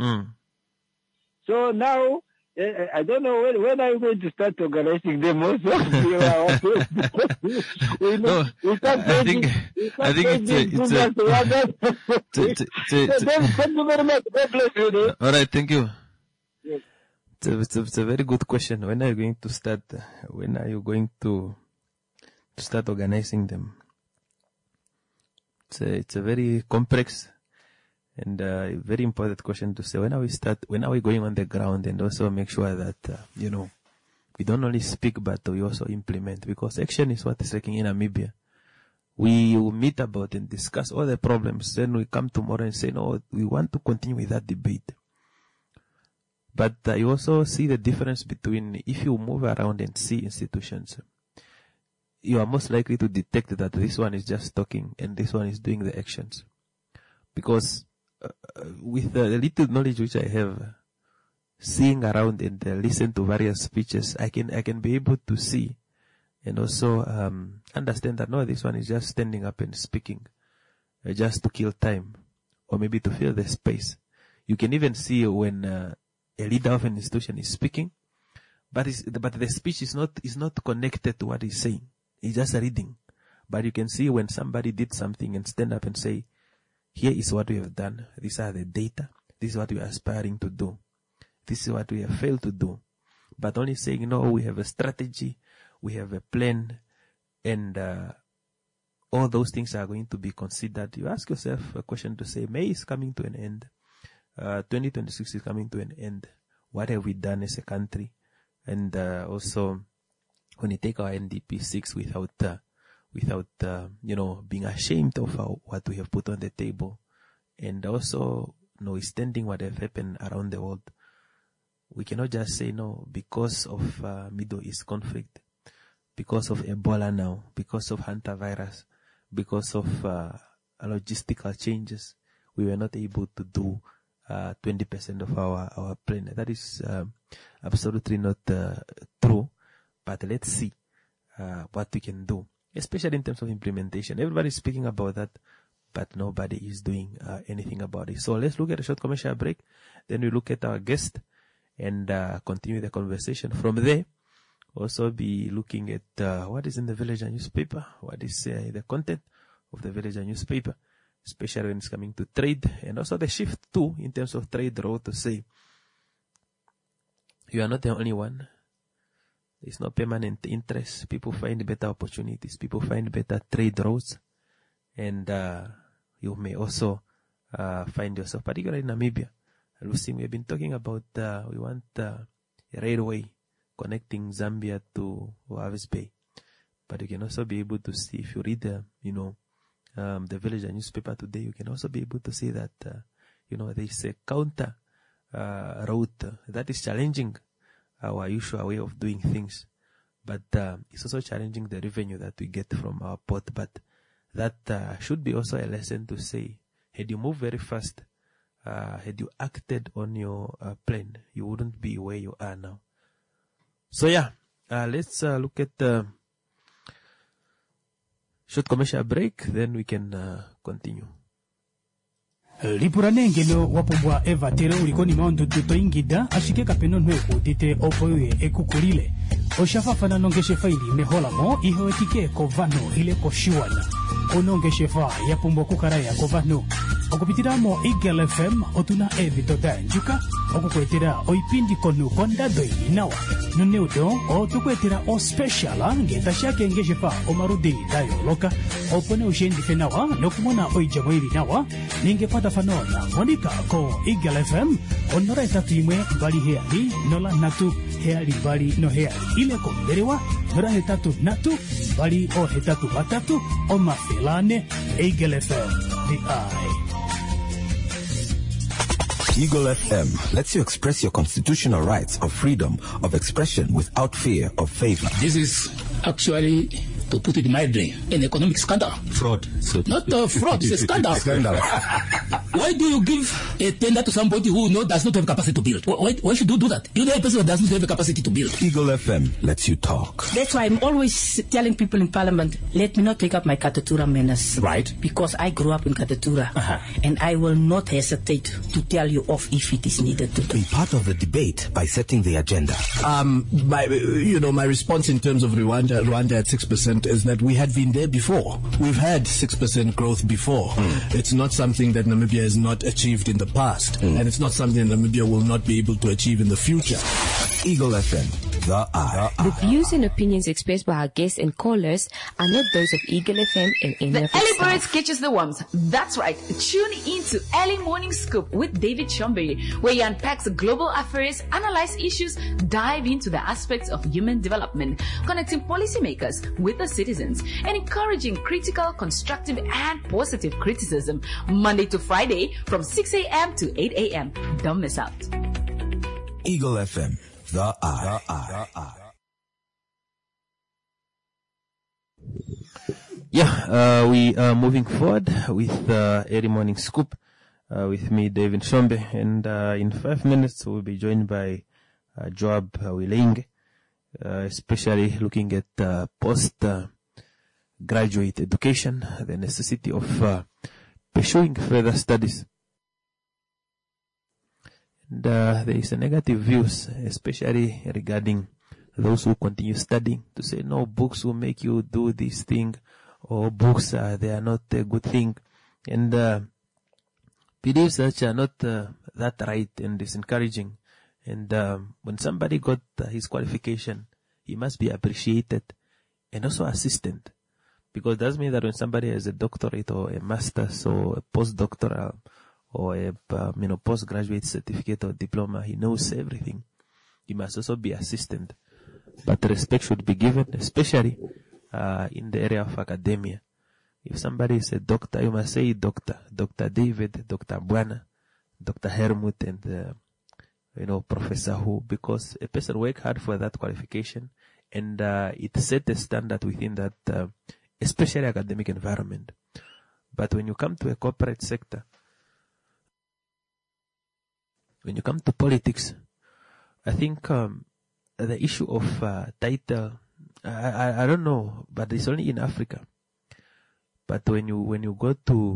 So now, I don't know when are you going to start organizing them also. I think it's all right. Thank you. Yes. It's a very good question. When are you going to start? When are you going to start organizing them? It's a very complex and very important question to say. When are we going on the ground, and also make sure that we don't only speak but we also implement, because action is what is lacking in Namibia. We will meet about and discuss all the problems, then we come tomorrow and say, no, we want to continue with that debate. But you also see the difference between, if you move around and see institutions, you are most likely to detect that this one is just talking and this one is doing the actions. Because with the little knowledge which I have, seeing around and listen to various speeches, I can be able to see and also understand that no, this one is just standing up and speaking just to kill time or maybe to fill the space. You can even see when a leader of an institution is speaking, but the speech is not connected to what he's saying. He's just reading. But you can see when somebody did something and stand up and say, here is what we have done. These are the data. This is what we are aspiring to do. This is what we have failed to do. But only saying, no, we have a strategy, we have a plan, and all those things are going to be considered. You ask yourself a question to say, May is coming to an end. 2026 is coming to an end. What have we done as a country? And also, when you take our NDP 6 without being ashamed of what we have put on the table, and also notwithstanding what has happened around the world, we cannot just say no because of Middle East conflict, because of Ebola now, because of hantavirus, because of logistical changes, we were not able to do 20% of our plan. That is absolutely not true. But let's see what we can do, especially in terms of implementation. Everybody is speaking about that, but nobody is doing anything about it. So let's look at a short commercial break. Then we look at our guest and continue the conversation. From there, also be looking at what is in the Villager newspaper, what is the content of the Villager newspaper, especially when it's coming to trade, and also the shift too in terms of trade road to say, you are not the only one. There's no permanent interest. People find better opportunities. People find better trade routes. And you may also find yourself, particularly in Namibia. Lucy, we have been talking about, we want a railway connecting Zambia to Walvis Bay. But you can also be able to see, if you read the Villager newspaper today, you can also be able to see that, there is a counter route that is challenging our usual way of doing things. But it's also challenging the revenue that we get from our port. But that should be also a lesson to say, had you moved very fast, had you acted on your plan, you wouldn't be where you are now. So yeah, let's look at the short commercial break, then we can continue. Lipura nengelo wapumbwa Eva tere ulikoni maondo tuto ingida ashike kapeno nweko dite opoye ekukulile oshafafana nongeshe faili mehola mo iho etike kovano ile koshiwana onongeshe fa yapumbwa kukaraya kovano okupitiramo Eagle FM otuna evito danjuka okukwetera oipindi konu kondado inawa nuneudo otukwetera o special ngetashake ngejepa omarudi dayo loka opone ushendi fenawa nokumona oijabo iri nawa ningepata fanona monika ko Eagle FM onora etatu imwe bali heali nola natu heali bali no heali ile ko berewa nora hetatu natu bali o hetatu batatu o mafelane Eagle FM the eye. Eagle FM lets you express your constitutional rights of freedom of expression without fear of favor. This is actually, to put it mildly, an economic scandal. Fraud. Not fraud, it's a scandal. Why do you give a tender to somebody who does not have capacity to build? Why should you do that? You know a person who does not have the capacity to build. Eagle FM lets you talk. That's why I'm always telling people in Parliament, let me not take up my Katatura manners. Right. Because I grew up in Katatura. And I will not hesitate to tell you off if it is needed to. Be part of the debate by setting the agenda. My response in terms of Rwanda at 6% is that we had been there before. We've had 6% growth before. It's not something that Namibia has not achieved in the past, and it's not something Namibia will not be able to achieve in the future. Eagle FM, the eye. The views and opinions expressed by our guests and callers are not those of Eagle FM and any The of its early staff. birds catches the worms. That's right. Tune into Early Morning Scoop with David Chombe, where he unpacks global affairs, analyze issues, dive into the aspects of human development, connecting policymakers with the citizens, and encouraging critical, constructive, and positive criticism. Monday to Friday from 6 a.m. to 8 a.m. Don't miss out. Eagle FM, the eye. We are moving forward with Early Morning Scoop with me, David Shombe, and in 5 minutes we'll be joined by Joab Willing, especially looking at post-graduate education, the necessity of pursuing further studies. And there is a negative views, especially regarding those who continue studying, to say no, books will make you do this thing, or books they are not a good thing, and beliefs that are not that right and is encouraging. And when somebody got his qualification, he must be appreciated and also assisted, because it does mean that when somebody has a doctorate or a master's or a postdoctoral or a postgraduate certificate or diploma, he knows everything. He must also be assisted. But respect should be given, especially in the area of academia. If somebody is a doctor, you must say Dr. David, Dr. Bwana, Dr. Hermut, and Professor Who, because a person work hard for that qualification, and it set a standard within that, especially academic environment. But when you come to a corporate sector, when you come to politics, I think the issue of title, I don't know, but it's only in Africa. But when you go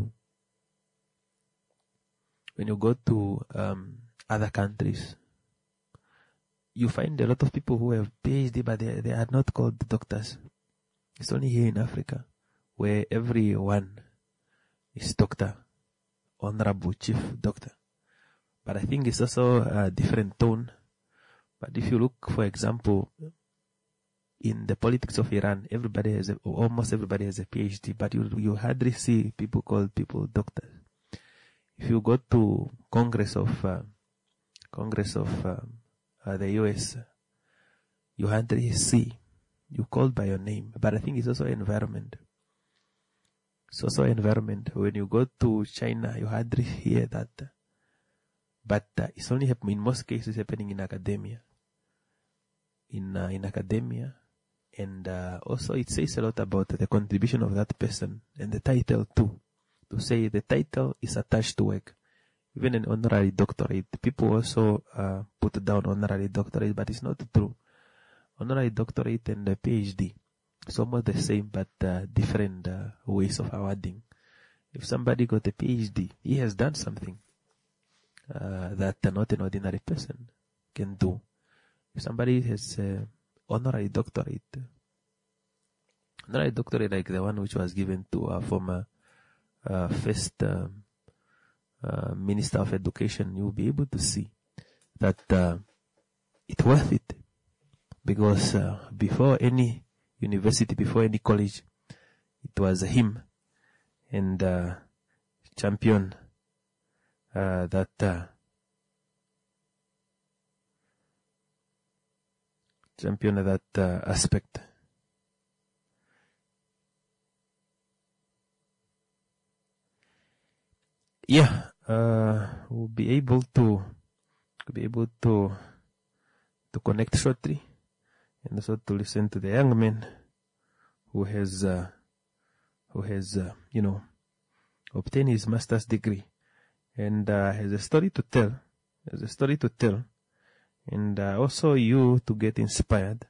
to other countries, you find a lot of people who have PhD, but they are not called doctors. It's only here in Africa where everyone is doctor, honorable chief doctor. But I think it's also a different tone. But if you look, for example, in the politics of Iran, almost everybody has a PhD, but you hardly see people call people doctors. If you go to Congress of the US, you hardly see you called by your name. But I think it's also environment. It's also environment. When you go to China, you hardly hear that. But it's only in most cases happening in academia. In academia, and also it says a lot about the contribution of that person and the title too. To say the title is attached to work, even an honorary doctorate. People also put down honorary doctorate, but it's not true. Honorary doctorate and a PhD, it's almost the same, but different ways of awarding. If somebody got a PhD, he has done something that not an ordinary person can do. If somebody has honorary doctorate like the one which was given to our former first Minister of Education, you'll be able to see that it's worth it. Because before any university, before any college, it was him and champion that aspect. Yeah, we'll be able to connect shortly, and also to listen to the young man who has obtained his master's degree and has a story to tell. And also you to get inspired,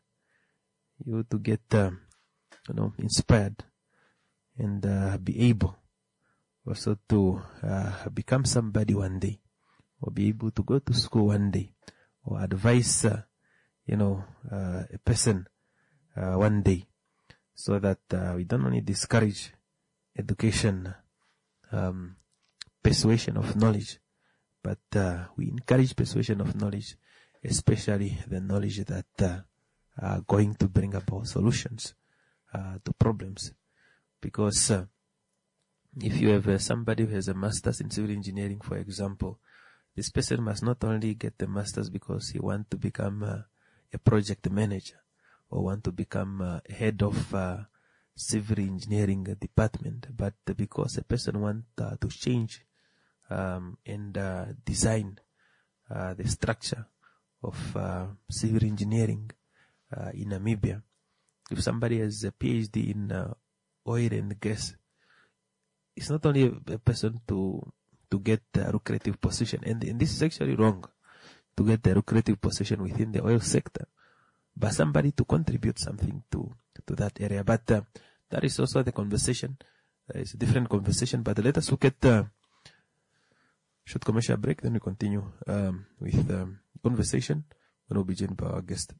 inspired, and be able also to become somebody one day, or be able to go to school one day, or advise a person one day, so that we don't only discourage education, persuasion of knowledge, but we encourage persuasion of knowledge, especially the knowledge that are going to bring about solutions to problems. Because if you have somebody who has a master's in civil engineering, for example, this person must not only get the master's because he wants to become a project manager, or want to become head of civil engineering department, but because a person wants to change and design the structure of civil engineering in Namibia. If somebody has a PhD in oil and gas, it's not only a person to get a lucrative position, and this is actually wrong, to get a lucrative position within the oil sector, but somebody to contribute something to that area. But that is also the conversation. It's a different conversation, but let us look at short commercial break, then we continue with conversation when we'll be joined by our guest.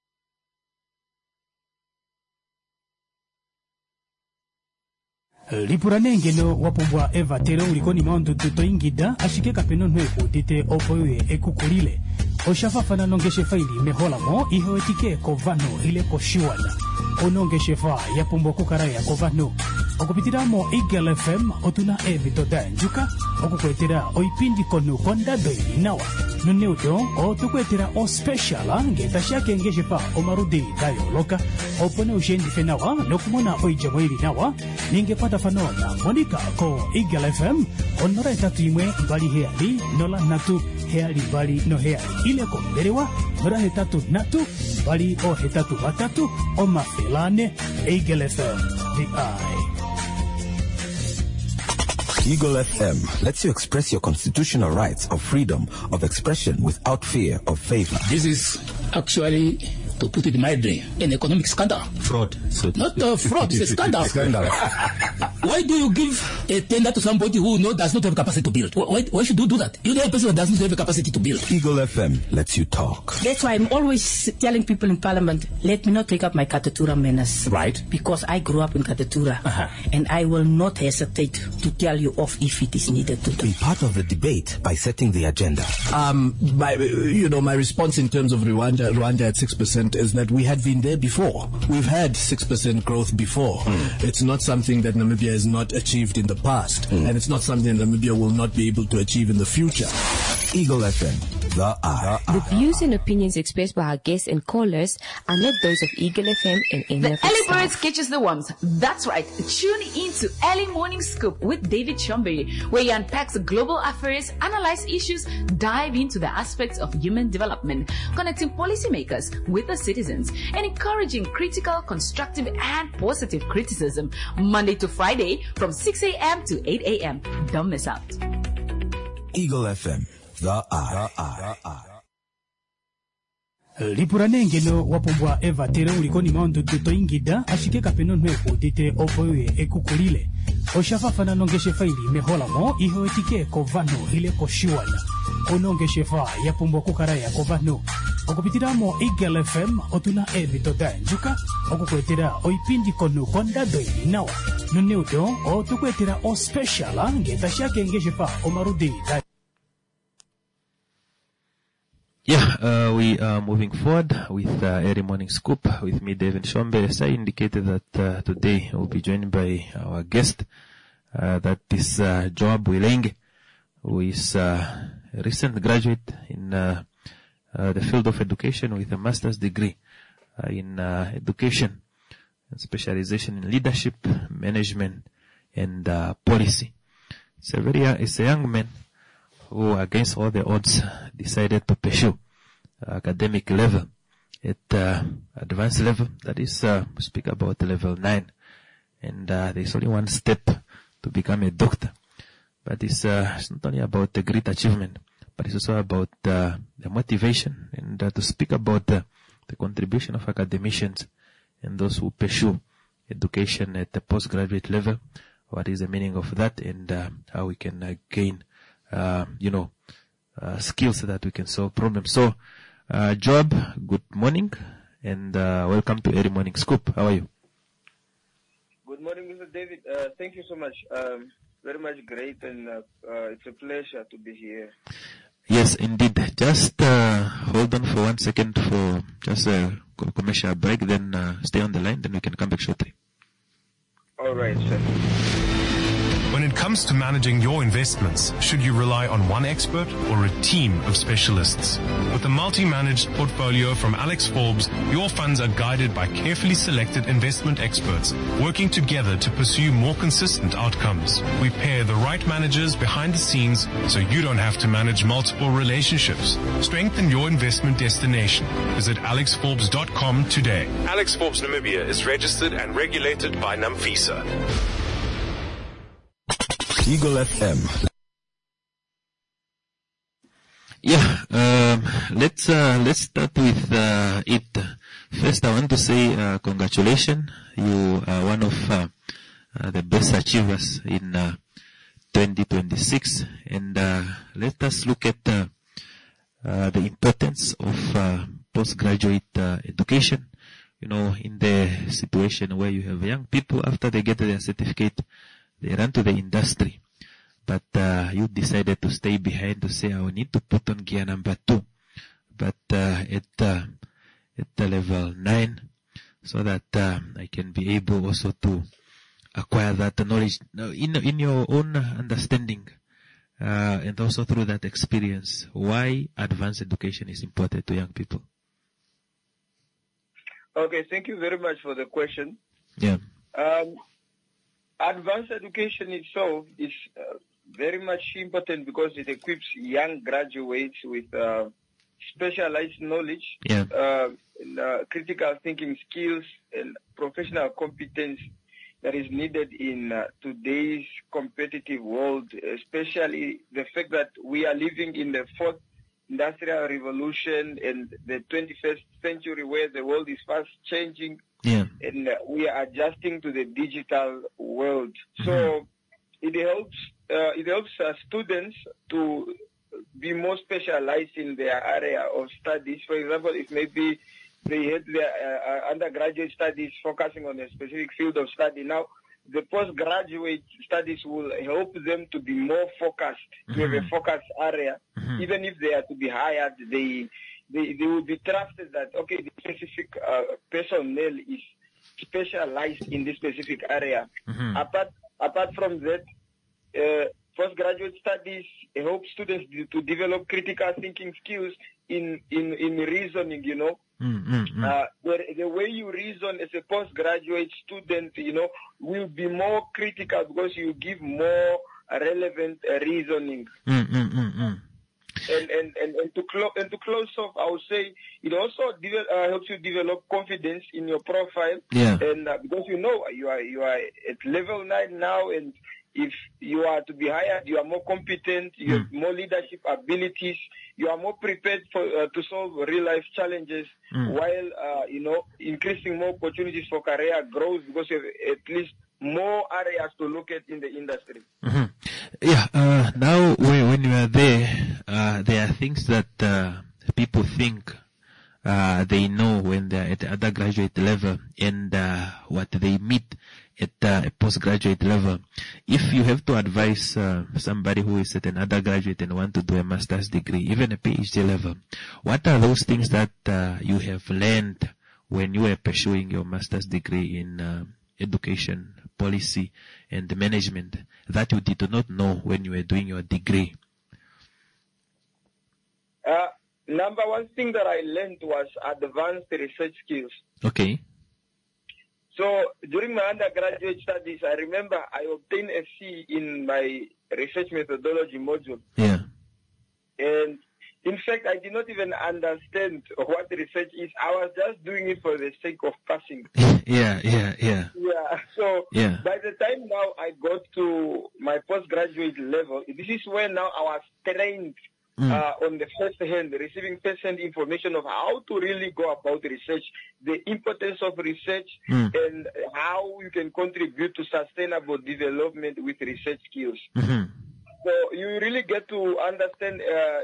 lipuranengelo wapumbwa eva tero ulikoni maondo tutoingida ashike kapeno nweku dite opoye ekukulile oshafafana nongeshe faili meholamo ihowetike kovano ile koshiwana onongeshe fa yapumbwa kukaraya kovano okupitiramo Eagle FM otuna evitoda njuka okukwetera oipindi konu kondado nawa nuneudo otukwetera o special ngetashake ngeshe fa omarudi dayo loka opone ushendi fenawa nokumona oijamo ili nawa ningepata fanona monika ko Eagle FM onora tatu imwe bali heali nola natu heali bali no heali ile ko berewa nora hetatu natu bali o hetatu batatu o mafelane Eagle FM the eye. Eagle FM lets you express your constitutional rights of freedom of expression without fear of favor. This is actually, to put it mildly, an economic scandal. Fraud. Not fraud, it's a scandal. Why do you give a tender to somebody who does not have capacity to build? Why should you do that? You know a person that does not have a capacity to build. Eagle FM lets you talk. That's why I'm always telling people in Parliament, let me not take up my Katatura manners. Right. Because I grew up in Katatura. And I will not hesitate to tell you off if it is needed to do. Be part of the debate by setting the agenda. My response in terms of Rwanda at 6% is that we had been there before. We've had 6% growth before. It's not something that Namibia has not achieved in the past, and it's not something that Namibia will not be able to achieve in the future. Eagle FM, the eye. The views and opinions expressed by our guests and callers are not those of Eagle FM and any of The its early bird staff. catches the worms. That's right. Tune into Early Morning Scoop with David Chombe, where he unpacks global affairs, analyze issues, dive into the aspects of human development, connecting policymakers with the citizens, and encouraging critical, constructive, and positive criticism. Monday to Friday from 6 a.m. to 8 a.m. Don't miss out. Eagle FM, the eye. lipuranengelo wapumbwa eva tere ulikoni maondo tutoingida ashike kapeno nweku dite opoye ekukulile oshafafana nongeshe faili meholamo ihowetike kovano ile koshiwana onongeshe fa yapumbwa kukaraya kovano okupitiramo Eagle FM otuna evitoda njuka okukwetera oipindi kono kondado inawa nuneuto otukwetera o special ngetashake ngeshefa omarudi. Yeah, we are moving forward with Early Morning Scoop with me, David Shombe. As I indicated that today we'll be joined by our guest, that is Joab Wilenge, who is a recent graduate in the field of education with a master's degree in education, specialization in leadership, management, and policy. It's a young man who, against all the odds, decided to pursue academic level at advanced level. That is, we speak about level 9. And there's only one step to become a doctor. But it's not only about the great achievement, but it's also about the motivation and to speak about the contribution of academicians and those who pursue education at the postgraduate level. What is the meaning of that, and how we can gain skills so that we can solve problems. So, Joab, good morning, and welcome to Early Morning Scoop. How are you? Good morning, Mr. David. Thank you so much. Very much great, and it's a pleasure to be here. Yes, indeed. Just hold on for 1 second for just a commercial break, then stay on the line, then we can come back shortly. All right, sir. When it comes to managing your investments, should you rely on one expert or a team of specialists? With a multi-managed portfolio from Alex Forbes, your funds are guided by carefully selected investment experts, working together to pursue more consistent outcomes. We pair the right managers behind the scenes so you don't have to manage multiple relationships. Strengthen your investment destination. Visit alexforbes.com today. Alex Forbes Namibia is registered and regulated by NAMFISA. Eagle FM. Yeah, let's start with it. First, I want to say congratulations. You are one of the best achievers in 2026, and let us look at the importance of postgraduate education. You know, in the situation where you have young people after they get their certificate, they run to the industry, but you decided to stay behind to say, I need to put on gear number 2, but at the level 9, so that I can be able also to acquire that knowledge in your own understanding, and also through that experience, why advanced education is important to young people. Okay, thank you very much for the question. Yeah. Advanced education itself is very much important because it equips young graduates with specialized knowledge, critical thinking skills, and professional competence that is needed in today's competitive world, especially the fact that we are living in the 4th industrial revolution and the 21st century, where the world is fast changing. Yeah. And we are adjusting to the digital world. Mm-hmm. So it helps students to be more specialized in their area of studies. For example, if maybe they had their undergraduate studies focusing on a specific field of study, now the postgraduate studies will help them to be more focused, to have a focused area. Mm-hmm. Even if they are to be hired, they will be trusted that, okay, the specific personnel is specialized in this specific area. Mm-hmm. Apart from that, postgraduate studies help students to develop critical thinking skills in reasoning, you know. Mm-hmm. The way you reason as a postgraduate student, you know, will be more critical because you give more relevant reasoning. And to close off, I would say it also helps you develop confidence in your profile. Yeah. And because you know you are at level 9 now, and if you are to be hired, you are more competent, you have more leadership abilities, you are more prepared to solve real life challenges, while increasing more opportunities for career growth because you have at least more areas to look at in the industry. Mm-hmm. Yeah. Now, when you are there are things that people think they know when they are at the undergraduate level, and meet at a postgraduate level. If you have to advise somebody who is at an undergraduate and want to do a master's degree, even a PhD level, what are those things that you have learned when you were pursuing your master's degree in education policy and management that you did not know when you were doing your degree? Number one thing that I learned was advanced research skills. Okay. So during my undergraduate studies, I remember I obtained a C in my research methodology module. Yeah. And in fact, I did not even understand what research is. I was just doing it for the sake of passing. Yeah. Yeah. So Yeah. by the time now I got to my postgraduate level, this is when now I was trained on the first hand, receiving first-hand information of how to really go about research, the importance of research, and how you can contribute to sustainable development with research skills. So you really get to understand,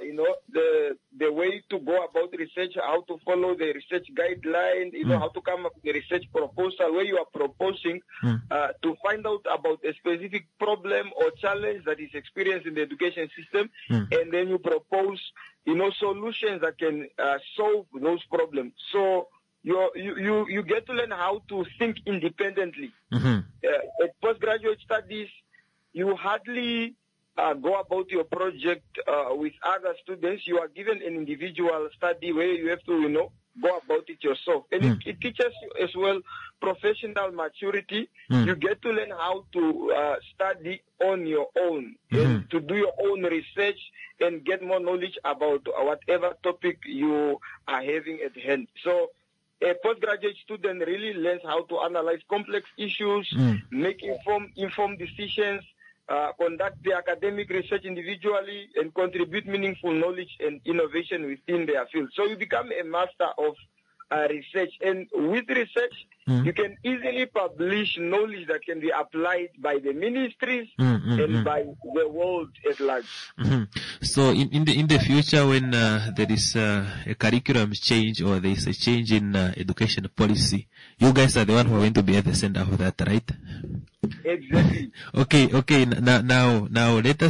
the way to go about research, how to follow the research guideline, how to come up with a research proposal where you are proposing to find out about a specific problem or challenge that is experienced in the education system, and then you propose, solutions that can solve those problems. So you get to learn how to think independently. At postgraduate studies, you hardly go about your project with other students. You are given an individual study where you have to, go about it yourself. And it teaches you as well professional maturity. You get to learn how to study on your own and to do your own research and get more knowledge about whatever topic you are having at hand. So a postgraduate student really learns how to analyze complex issues, make informed decisions, conduct their academic research individually, and contribute meaningful knowledge and innovation within their field. So you become a master of research. And with research, you can easily publish knowledge that can be applied by the ministries and by the world at large. So in the future, when there is a curriculum change or there is a change in education policy, you guys are the one who are going to be at the center of that, right? Exactly. Okay. Now let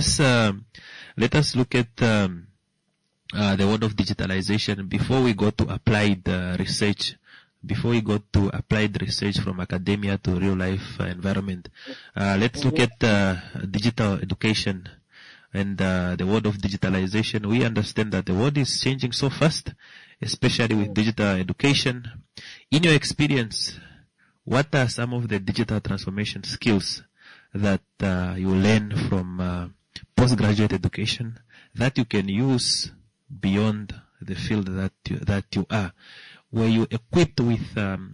us look at the world of digitalization before we go to applied research. Before we go to applied research from academia to real life environment, let's look at digital education and the world of digitalization. We understand that the world is changing so fast, especially with digital education. In your experience, what are some of the digital transformation skills that you learn from postgraduate education that you can use beyond the field that you are? Were you equipped with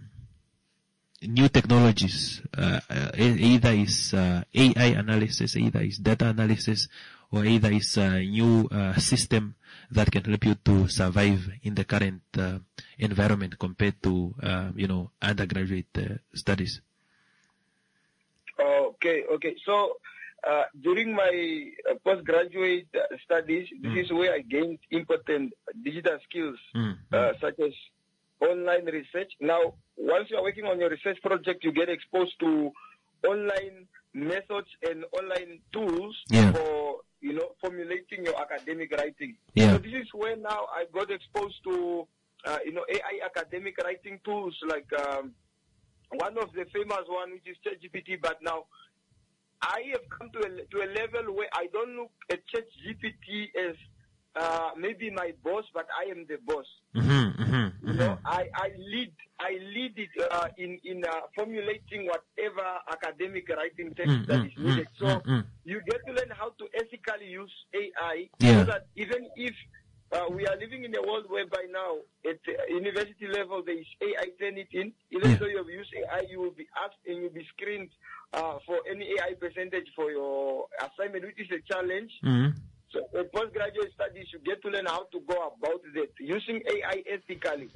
new technologies? Either is AI analysis, either is data analysis, or either is a new system that can help you to survive in the current environment compared to undergraduate studies. Okay. So during my postgraduate studies, this is where I gained important digital skills such as online research. Now, once you are working on your research project, you get exposed to online methods and online tools for formulating your academic writing. So this is where now I got exposed to AI academic writing tools, like one of the famous one, which is ChatGPT. But now I have come to a level where I don't look at ChatGPT as maybe my boss, but I am the boss. I lead it in formulating whatever academic writing text that is needed. So you get to learn how to ethically use AI, so that even if we are living in a world whereby now at university level there is AI Turnitin, even though you have used AI, you will be asked and you'll be screened for any AI percentage for your assignment, which is a challenge. So in postgraduate studies, you get to learn how to go about that, using AI ethically.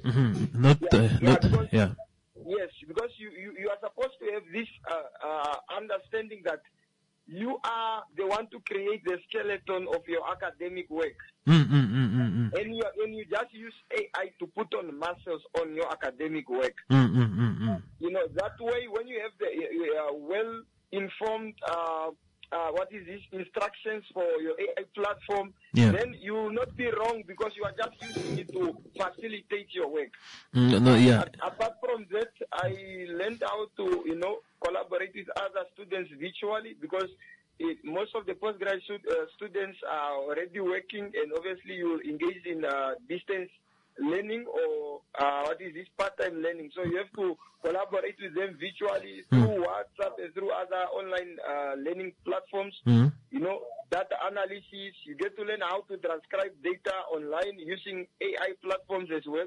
Yes, because you are supposed to have this understanding that you are the one to create the skeleton of your academic work. Mm. And you just use AI to put on muscles on your academic work. Mm. You know, that way, when you have the well-informed, instructions for your AI platform, then you will not be wrong because you are just using it to facilitate your work. Apart from that, I learned how to, collaborate with other students virtually because most of the postgraduate students are already working, and obviously you engage in distance learning or part-time learning. So you have to collaborate with them virtually through WhatsApp and through other online learning platforms. Data analysis. You get to learn how to transcribe data online using AI platforms as well.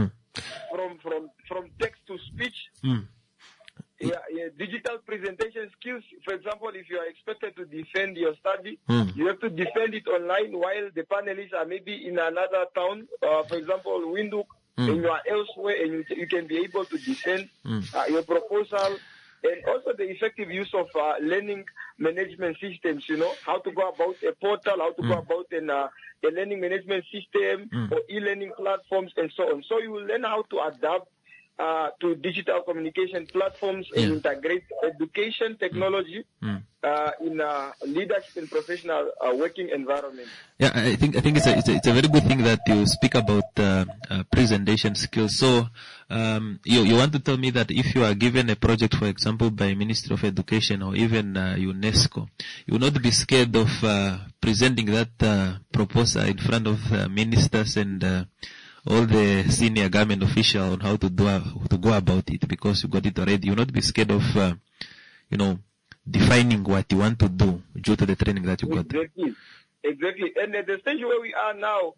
From text to speech. Digital presentation skills. For example, if you are expected to defend your study, you have to defend it online while the panelists are maybe in another town. For example, Windhoek, and you are elsewhere, and you can be able to defend your proposal. And also the effective use of learning management systems, how to go about a portal, how to go about a learning management system or e-learning platforms and so on. So you will learn how to adapt to digital communication platforms and integrate education technology in a leadership and professional working environment. Yeah, I think it's a very good thing that you speak about presentation skills. So you want to tell me that if you are given a project, for example, by Ministry of Education or even UNESCO, you will not be scared of presenting that proposal in front of ministers and all the senior government officials on how to go about it, because you got it already. You'll not be scared of, defining what you want to do due to the training that you got. Exactly. And at the stage where we are now,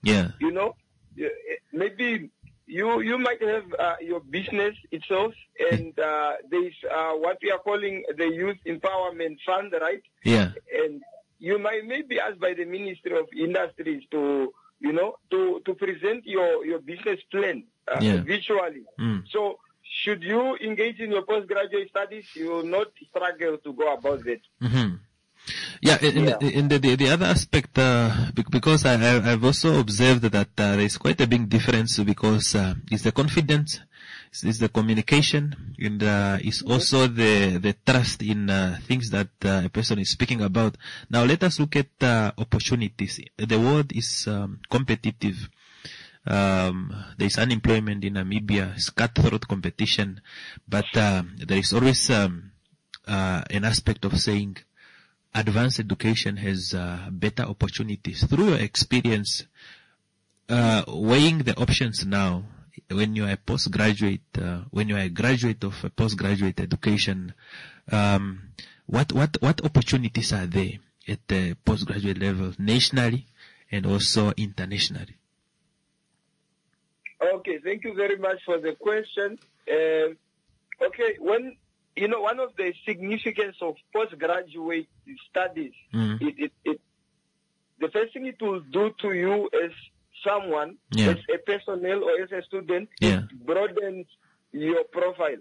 maybe you might have your business itself, and there's what we are calling the Youth Empowerment Fund, right? Yeah. And you might be asked by the Ministry of Industries to present your business plan virtually. So should you engage in your postgraduate studies, you will not struggle to go about that. In the other aspect, because I've also observed that there is quite a big difference, because it's the confidence, it's the communication, and it's also the trust in things that a person is speaking about. Now let us look at opportunities. The world is competitive. There is unemployment in Namibia. It's cutthroat competition, but there is always an aspect of saying advanced education has better opportunities. Through your experience, weighing the options now, when you are a postgraduate, when you are a graduate of a postgraduate education, what opportunities are there at the postgraduate level, nationally and also internationally? Okay, thank you very much for the question. When one of the significance of postgraduate studies, the first thing it will do to you as someone, as a personnel or as a student, it broadens your profile.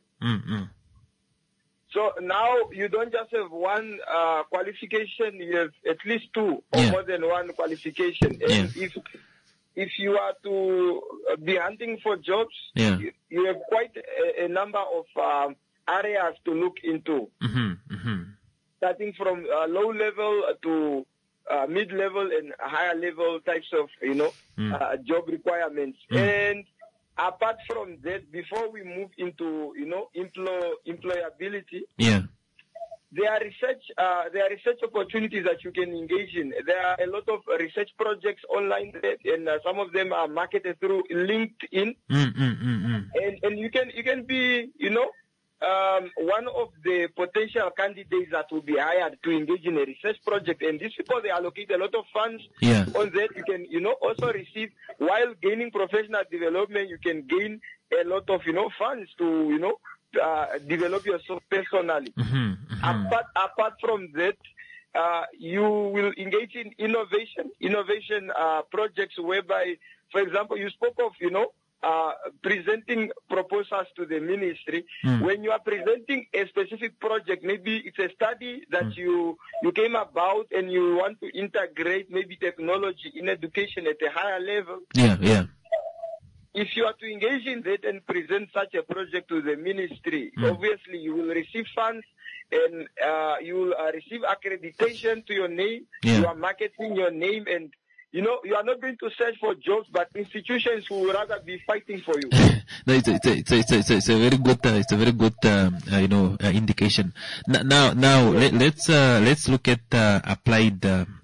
So now you don't just have one qualification, you have at least two or more than one qualification. And if you are to be hunting for jobs, you have quite a number of areas to look into, starting from low level to mid-level and higher level types of, job requirements. And apart from that, before we move into, employability, there are research opportunities that you can engage in. There are a lot of research projects online, and some of them are marketed through LinkedIn. And you can be, one of the potential candidates that will be hired to engage in a research project. And these people, they allocate a lot of funds on that. You can, also receive, while gaining professional development, you can gain a lot of, funds to, develop yourself personally. Apart from that, you will engage in innovation projects whereby, for example, you spoke of, presenting proposals to the ministry. When you are presenting a specific project, maybe it's a study that you came about and you want to integrate maybe technology in education at a higher level. If you are to engage in that and present such a project to the ministry, obviously you will receive funds and you will receive accreditation to your name. You are marketing your name, and you are not going to search for jobs, but institutions will rather be fighting for you. No, it's a very good, indication. Now, let's look at applied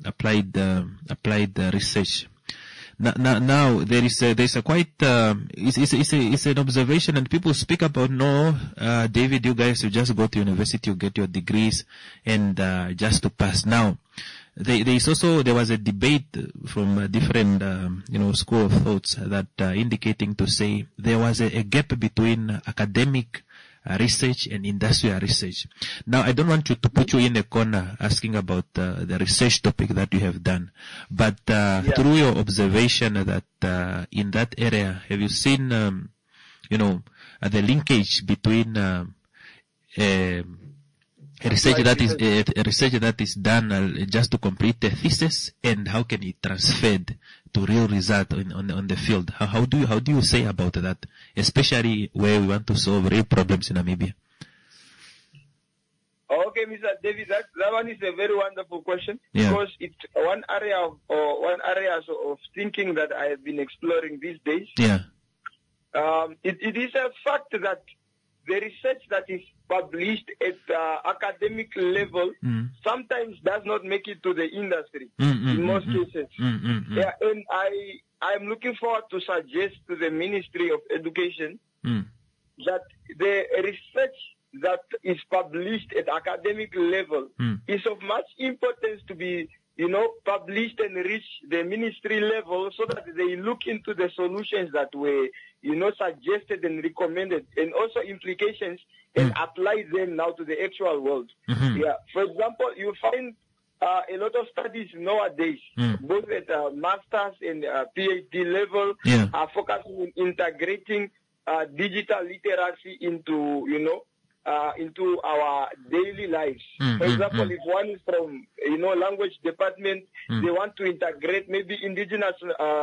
research. Now there's a quite it's an observation, and people speak about David, you guys, you just go to university, you get your degrees, and just to pass. Now there was a debate from different school of thoughts that indicating to say there was a gap between academic research and industrial research. Now, I don't want you to put you in a corner asking about the research topic that you have done, but through your observation that in that area, have you seen, the linkage between a research that is done just to complete the thesis, and how can it transferred to real result on the field? How do you say about that, especially where we want to solve real problems in Namibia? Okay, Mr. David, that one is a very wonderful question, because it's one area of thinking that I have been exploring these days. It is a fact that the research that is published at academic level sometimes does not make it to the industry in most cases. And I'm looking forward to suggest to the Ministry of Education that the research that is published at academic level is of much importance to be published and reach the ministry level, so that they look into the solutions that were, suggested and recommended, and also implications, and apply them now to the actual world. For example, you find a lot of studies nowadays, both at master's and PhD level, are focusing on integrating digital literacy into our daily lives. For example, if one is from, language department, they want to integrate maybe indigenous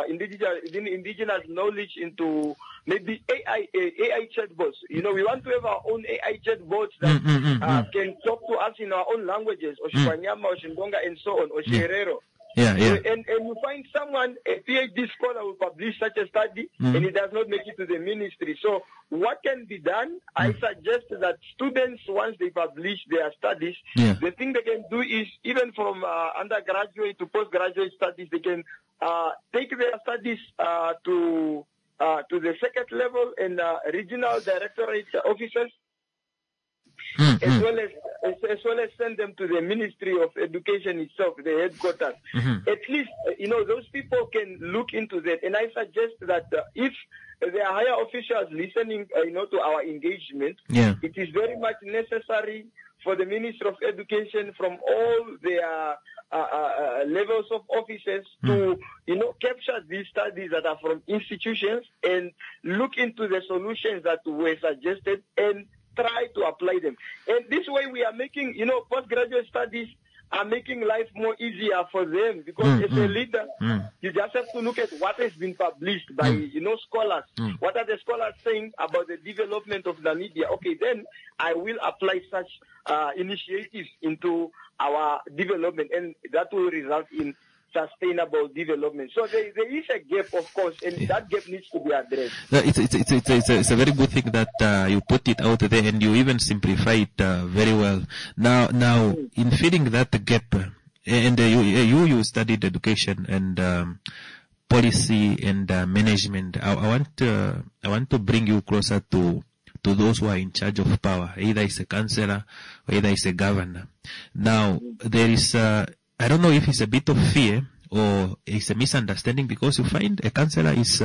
knowledge into maybe AI chatbots. We want to have our own AI chatbots that can talk to us in our own languages, Oshipanyama, Oshimbonga, and so on, Oshirero. And you find someone, a PhD scholar, will publish such a study, and it does not make it to the ministry. So what can be done? I suggest that students, once they publish their studies, the thing they can do is, even from undergraduate to postgraduate studies, they can take their studies to the second level and regional directorate officers, as well as send them to the Ministry of Education itself, the headquarters. At least, those people can look into that. And I suggest that if there are higher officials listening, to our engagement, it is very much necessary for the Ministry of Education, from all their levels of officers, to, capture these studies that are from institutions and look into the solutions that were suggested and try to apply them. And this way we are making, postgraduate studies are making life more easier for them, because as a leader, you just have to look at what has been published by, scholars. What are the scholars saying about the development of Namibia? Okay, then I will apply such initiatives into our development, and that will result in sustainable development. So there is a gap, of course, and that gap needs to be addressed. It's a very good thing that you put it out there, and you even simplify it very well. Now, in filling that gap, and you studied education and policy and management. I want to bring you closer to those who are in charge of power. Either it's a councillor or either it's a governor. Now, there is I don't know if it's a bit of fear or it's a misunderstanding, because you find a councillor is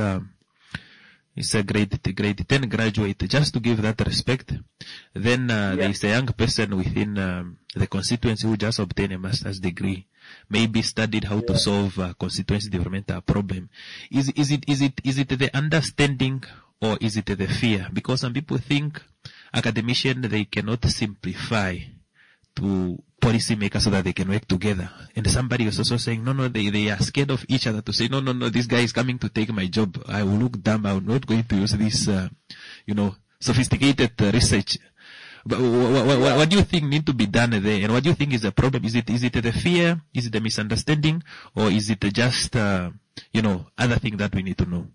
a grade 10 graduate, just to give that respect. Then there is a young person within the constituency who just obtained a master's degree. maybe studied how to solve constituency developmental problem. Is it the understanding or is it the fear? Because some people think academicians, they cannot simplify to policymakers so that they can work together. And somebody was also saying, no, they are scared of each other to say, no, this guy is coming to take my job. I will look dumb. I'm not going to use this, sophisticated research. But what do you think need to be done there? And what do you think is the problem? Is it the fear? Is it the misunderstanding? Or is it just, other thing that we need to know?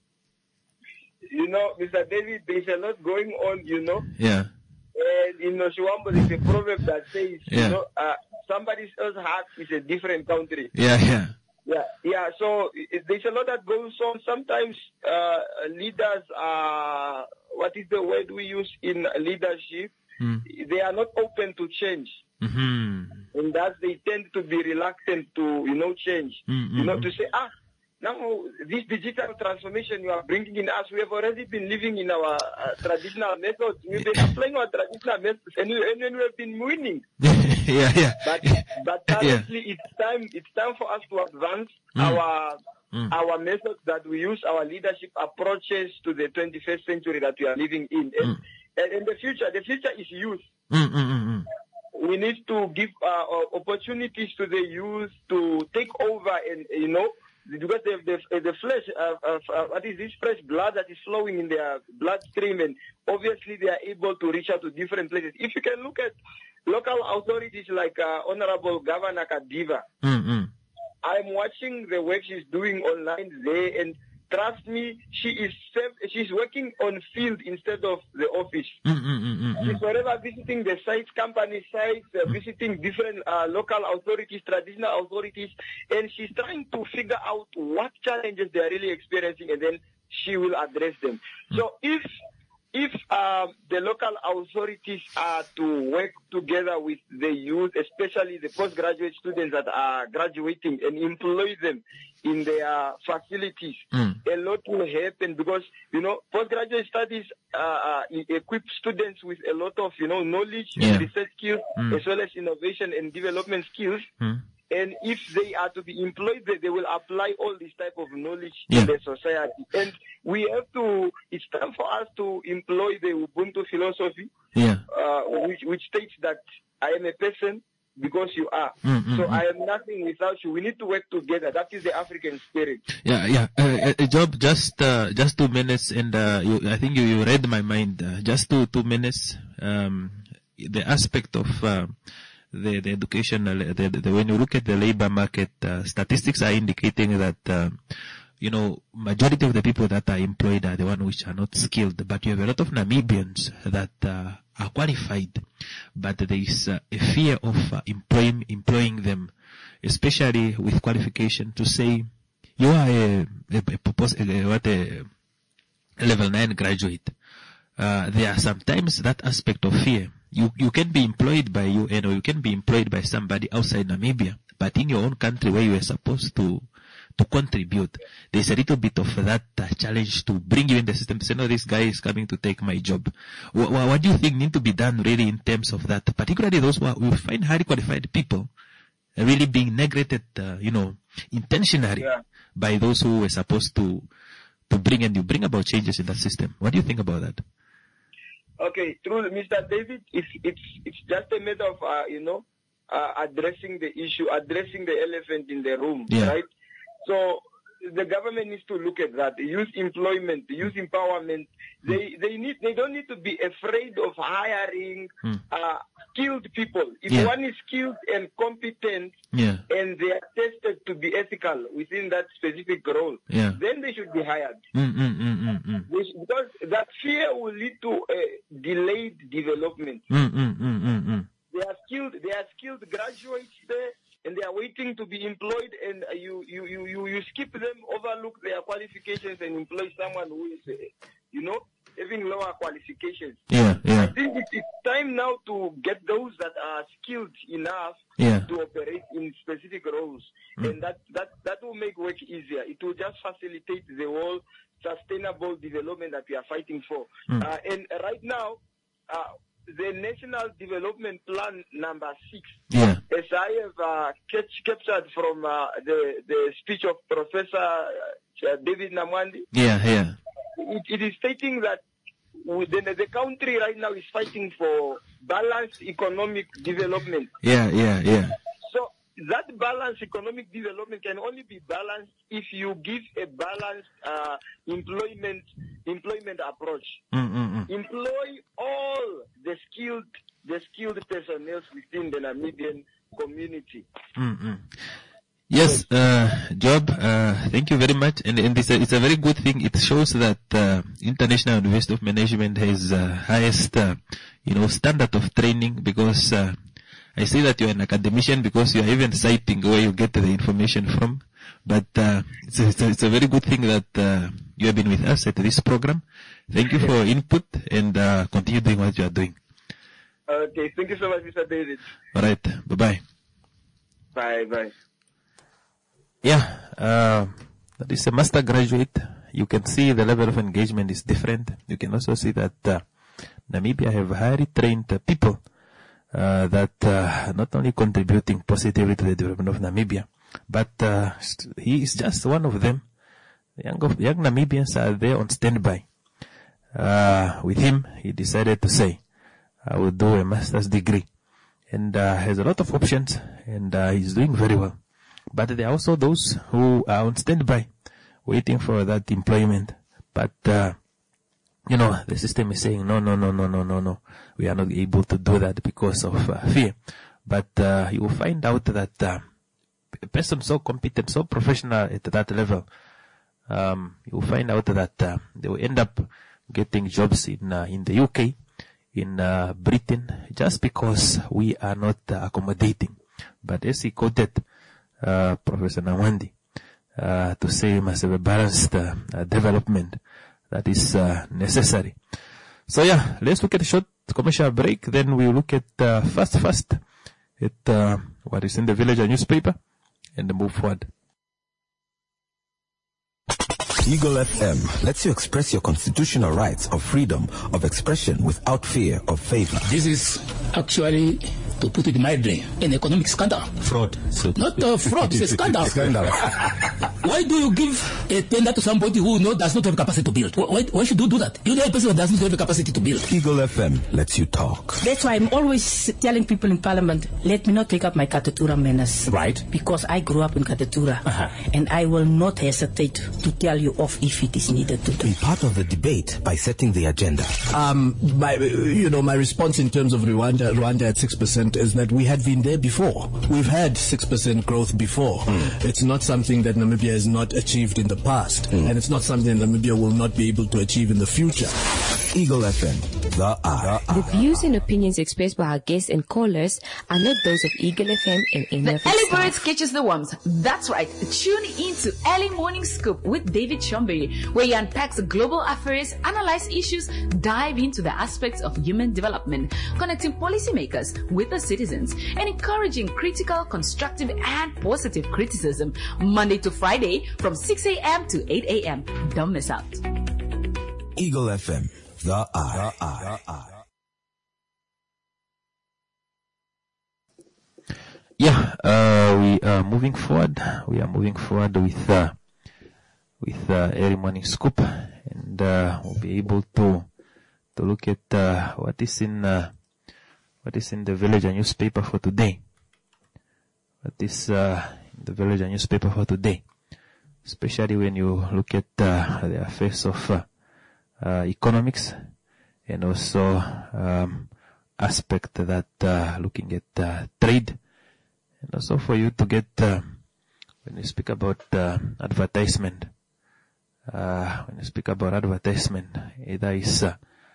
Mr. David, there's a lot going on, Yeah. And in Shiwambo, there's a proverb that says, somebody else's heart is a different country. Yeah. So there's a lot that goes on. Sometimes leaders are, what is the word we use in leadership? They are not open to change. Mm-hmm. And thus they tend to be reluctant to, change. To say, now this digital transformation you are bringing in us, we have already been living in our traditional methods. We've been applying our traditional methods and we have been winning. Yeah. But currently it's time for us to advance our methods that we use, our leadership approaches to the 21st century that we are living in. And the future is youth. We need to give opportunities to the youth to take over and, because the flesh, what is this fresh blood that is flowing in their bloodstream, and obviously they are able to reach out to different places. If you can look at local authorities like Honorable Governor Kadiva, I'm watching the work she's doing online there, and trust me, she's working on field instead of the office. She's forever visiting the sites, company sites, visiting different local authorities, traditional authorities, and she's trying to figure out what challenges they are really experiencing, and then she will address them. So if the local authorities are to work together with the youth, especially the postgraduate students that are graduating, and employ them in their facilities, a lot will happen, because, postgraduate studies equip students with a lot of, knowledge, research skills, as well as innovation and development skills. And if they are to be employed, they will apply all this type of knowledge in the society. And it's time for us to employ the Ubuntu philosophy, which states that I am a person because you are. So I am nothing without you. We need to work together. That is the African spirit. Job, just 2 minutes, and I think you read my mind. Just 2 minutes. The aspect of the education, when you look at the labor market, statistics are indicating that, majority of the people that are employed are the ones which are not skilled. But you have a lot of Namibians that are qualified, but there is a fear of employing them, especially with qualification, to say you are a level 9 graduate. There are sometimes that aspect of fear. You can be employed by you, or you can be employed by somebody outside Namibia, but in your own country where you are supposed to contribute, there's a little bit of that challenge to bring you in the system to say, no, this guy is coming to take my job. What do you think need to be done really in terms of that? Particularly those who we find highly qualified people really being neglected, intentionally by those who were supposed to bring about changes in that system. What do you think about that? Okay, true, Mr. David. It's just a matter of addressing the issue, addressing the elephant in the room, right? So the government needs to look at that. The youth employment, the youth empowerment. They don't need to be afraid of hiring skilled people. If one is skilled and competent, and they are tested to be ethical within that specific role, then they should be hired. Because that fear will lead to delayed development. They are skilled graduates there, and they are waiting to be employed, and you skip them, overlook their qualifications, and employ someone who is, having lower qualifications. I think it's time now to get those that are skilled enough to operate in specific roles, and that will make work easier. It will just facilitate the whole sustainable development that we are fighting for. And right now, the National Development Plan number 6, Yeah. as I have captured from the speech of Professor David Namwandi, Yeah. it is stating that the country right now is fighting for balanced economic development. Yeah. So that balanced economic development can only be balanced if you give a balanced employment approach. Employ all the skilled personnel within the Namibian community. Yes, Job, thank you very much. And it's a very good thing. It shows that International University of Management has highest, standard of training, because I see that you're an academician because you are even citing where you get the information from. But it's a very good thing that you have been with us at this program. Thank you for your input, and continue doing what you are doing. Okay, thank you so much, Mr. David. All right, bye-bye. Bye. Yeah, that is a master graduate. You can see the level of engagement is different. You can also see that Namibia have highly trained people that not only contributing positively to the development of Namibia, but he is just one of them. Young Namibians are there on standby. With him, he decided to say, I will do a master's degree, and has a lot of options, and he's doing very well. But there are also those who are on standby, waiting for that employment. But, the system is saying, no. We are not able to do that because of fear. But you will find out that a person so competent, so professional at that level, you will find out that they will end up getting jobs in the UK, in Britain, just because we are not accommodating. But as he quoted Professor Namwandi, to say we must have a balanced development that is necessary. So yeah, let's look at a short commercial break. Then we'll look at fast at what is in the Villager newspaper and move forward. Eagle FM lets you express your constitutional rights of freedom of expression without fear of favor. This is actually, to put it mildly, an economic scandal. Fraud. Not fraud, it's a scandal. Why do you give a tender to somebody who does not have capacity to build? Why should you do that? You know a person who doesn't have the capacity to build. Eagle FM lets you talk. That's why I'm always telling people in Parliament, let me not take up my Katatura manners. Right. Because I grew up in Katatura. And I will not hesitate to tell you off if it is needed to do. Be part of the debate by setting the agenda. My response in terms of Rwanda at 6% is that we had been there before. We've had 6% growth before. It's not something that Namibia has not achieved in the past, and it's not something that Namibia will not be able to achieve in the future. Eagle FM, the eye. The views and opinions expressed by our guests and callers are not those of Eagle FM and any of its Early staff. Birds catches the worms. That's right. Tune into Early Morning Scoop with David Chombe, where he unpacks global affairs, analyze issues, dive into the aspects of human development, connecting policymakers with the citizens, and encouraging critical, constructive, and positive criticism. Monday to Friday from 6 a.m. to 8 a.m. Don't miss out. Eagle FM, the eye. Yeah, we are moving forward. We are moving forward with Early Morning Scoop, and we'll be able to look at what is in the Villager newspaper for today. What is in the Villager newspaper for today? Especially when you look at the affairs of economics, and also aspect that looking at trade, and also for you to get when you speak about advertisement. When you speak about advertisement, either is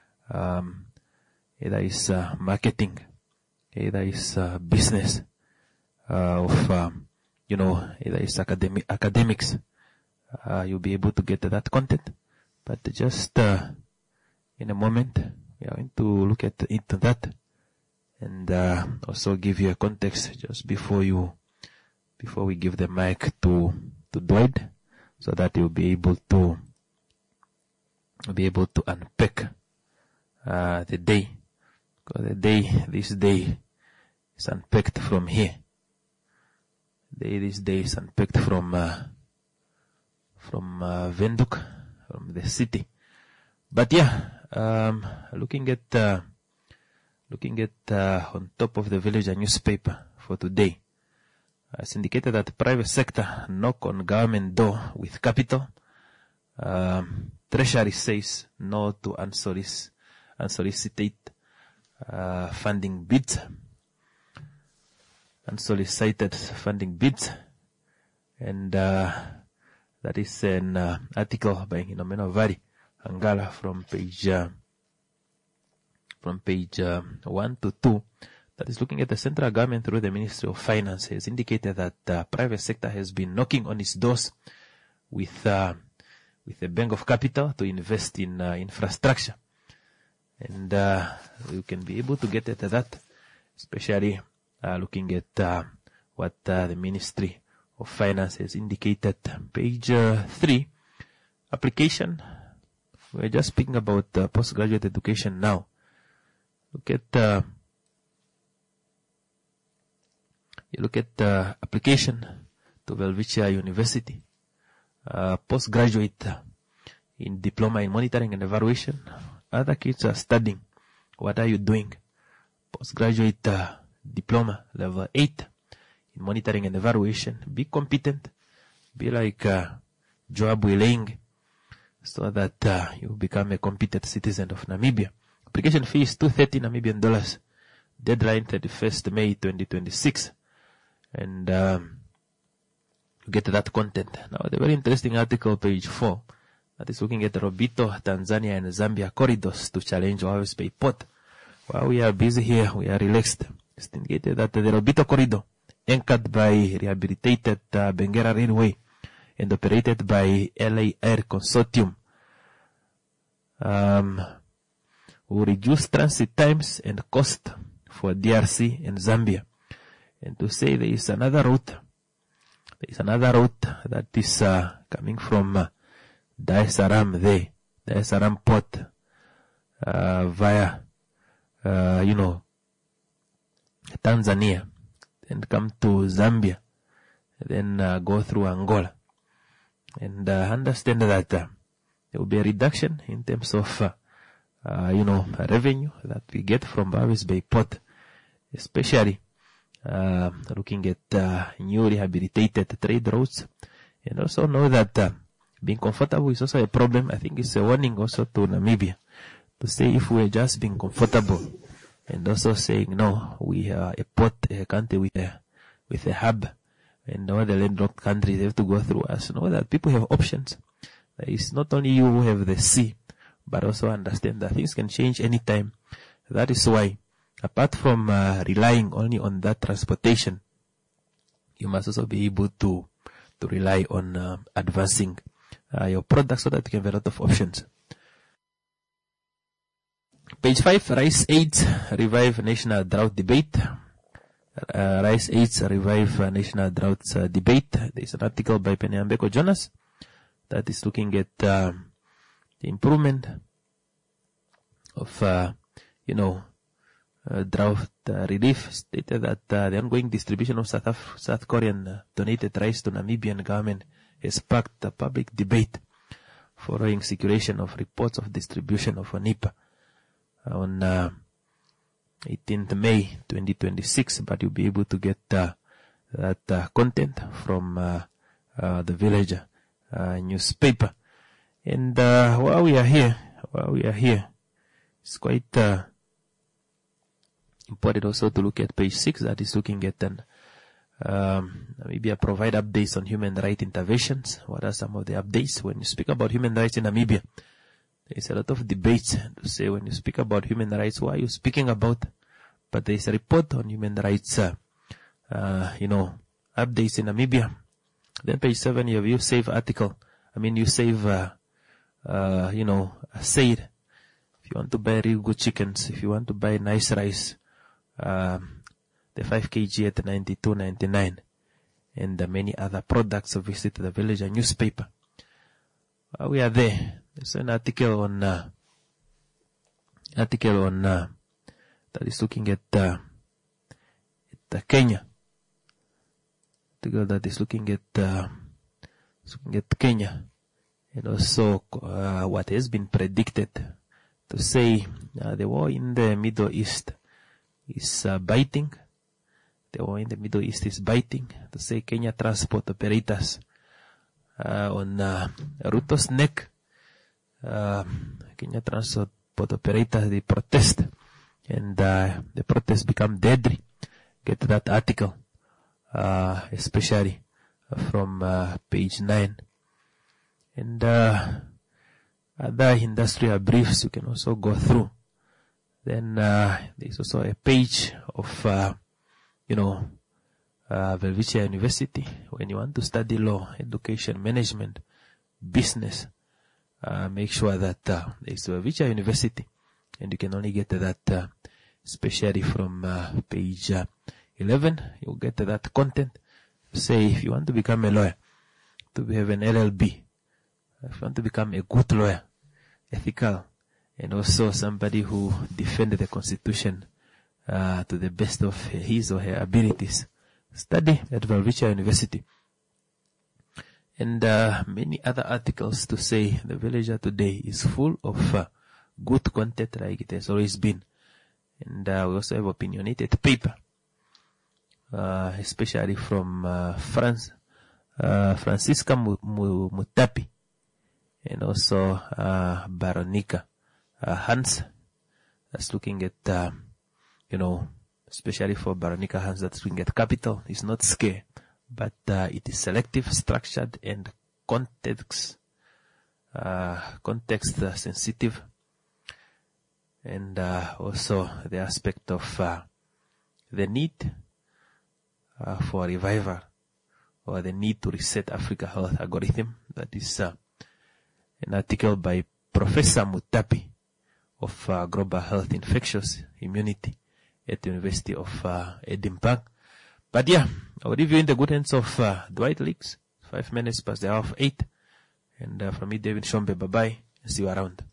marketing, either is business, either is academics. You'll be able to get that content. But just in a moment, we are going to look into that, and also give you a context just before we give the mic to Dwight, so that you'll be able to unpack the day Because this day is unpacked from here. This day is unpacked from Windhoek, from the city. But yeah, looking at on top of the Villager newspaper for today, it's indicated that the private sector knock on government door with capital. Treasury says no to unsolicited funding bids. Unsolicited funding bids. And that is an article by Hinomeno Vari Angala from page 1 to 2, that is looking at the central government through the Ministry of Finance, has indicated that the private sector has been knocking on its doors with a bank of capital to invest in infrastructure. And you can be able to get at that, especially looking at what the Ministry of Finance has indicated. Page 3, application. We're just speaking about postgraduate education now. Look at you look at application to Welwitschia University, postgraduate in diploma in monitoring and evaluation. Other kids are studying. What are you doing? Postgraduate diploma level 8 in monitoring and evaluation. Be competent. Be like Joab Wiling, so that you become a competent citizen of Namibia. Application fee is $230 Namibian dollars. Deadline 31st May 2026. And you get that content. Now, the very interesting article, page 4, that is looking at the Robito, Tanzania and Zambia corridors to challenge Walvis Bay Port. While we are busy here, we are relaxed. It's indicated that the Robito corridor, anchored by rehabilitated Bengera Railway and operated by LA Air Consortium, will reduce transit times and cost for DRC and Zambia. And to say there is another route that is coming from Dar es Salaam there, Dar es Salaam port, via, Tanzania, and come to Zambia, then go through Angola. And understand that there will be a reduction in terms of revenue that we get from Walvis Bay Port, especially looking at new rehabilitated trade routes. And also know that being comfortable is also a problem. I think it's a warning also to Namibia to say if we're just being comfortable and also saying no, we are a port, a country with a hub, and all the landlocked countries have to go through us. Know that people have options. It's not only you who have the sea, but also understand that things can change anytime. That is why, apart from relying only on that transportation, you must also be able to rely on advancing your products so that you can have a lot of options. Page 5, Rice Aids revive national drought debate. Rice Aids revive national drought debate. There is an article by Penyambeko Jonas that is looking at the improvement of, drought relief. Stated that the ongoing distribution of South Korean donated rice to Namibian government has sparked a public debate following circulation of reports of distribution of ONIPA on 18th May 2026, but you'll be able to get that content from the Villager newspaper. And while we are here, it's quite important also to look at page 6, that is looking at Namibia provide updates on human rights interventions. What are some of the updates? When you speak about human rights in Namibia, there's a lot of debates to say when you speak about human rights, what are you speaking about? But there's a report on human rights, updates in Namibia. Then page 7, you have YouSave article. YouSave, said, if you want to buy real good chickens, if you want to buy nice rice, the 5 kg at $92.99, and many other products, visit the Villager newspaper. We are there. There's an article on the that is looking at Kenya. Article that is looking at Kenya, and also what has been predicted to say the war in the Middle East is biting. The war in the Middle East is biting. To say Kenya transport operators on Ruto's neck. Kenya transport operators, they protest, and the protests become deadly. Get that article, especially from page 9. And other industrial briefs you can also go through. Then there's also a page of Velvicia University. When you want to study law, education, management, business, make sure that there's Velvicia University, and you can only get that especially from page 11. You'll get that content. Say if you want to become a lawyer, to have an LLB, if you want to become a good lawyer, ethical, and also somebody who defends the Constitution to the best of his or her abilities, study at Velvicia University. And many other articles to say the Villager today is full of good content like it has always been. And we also have opinionated paper, especially from Francisca Mutapi, and also Baronica Hans. That's looking at, especially for Baronica Hans, that's looking at capital. It's not scare, but it is selective, structured, and context sensitive. And also the aspect of the need for revival, or the need to reset Africa Health Algorithm. That is an article by Professor Mutapi of Global Health Infectious Immunity at the University of Edinburgh. But yeah, I'll leave you in the good hands of Dwight Leaks. 5 minutes past the hour of 8. And from me, David Shombe, bye-bye. See you around.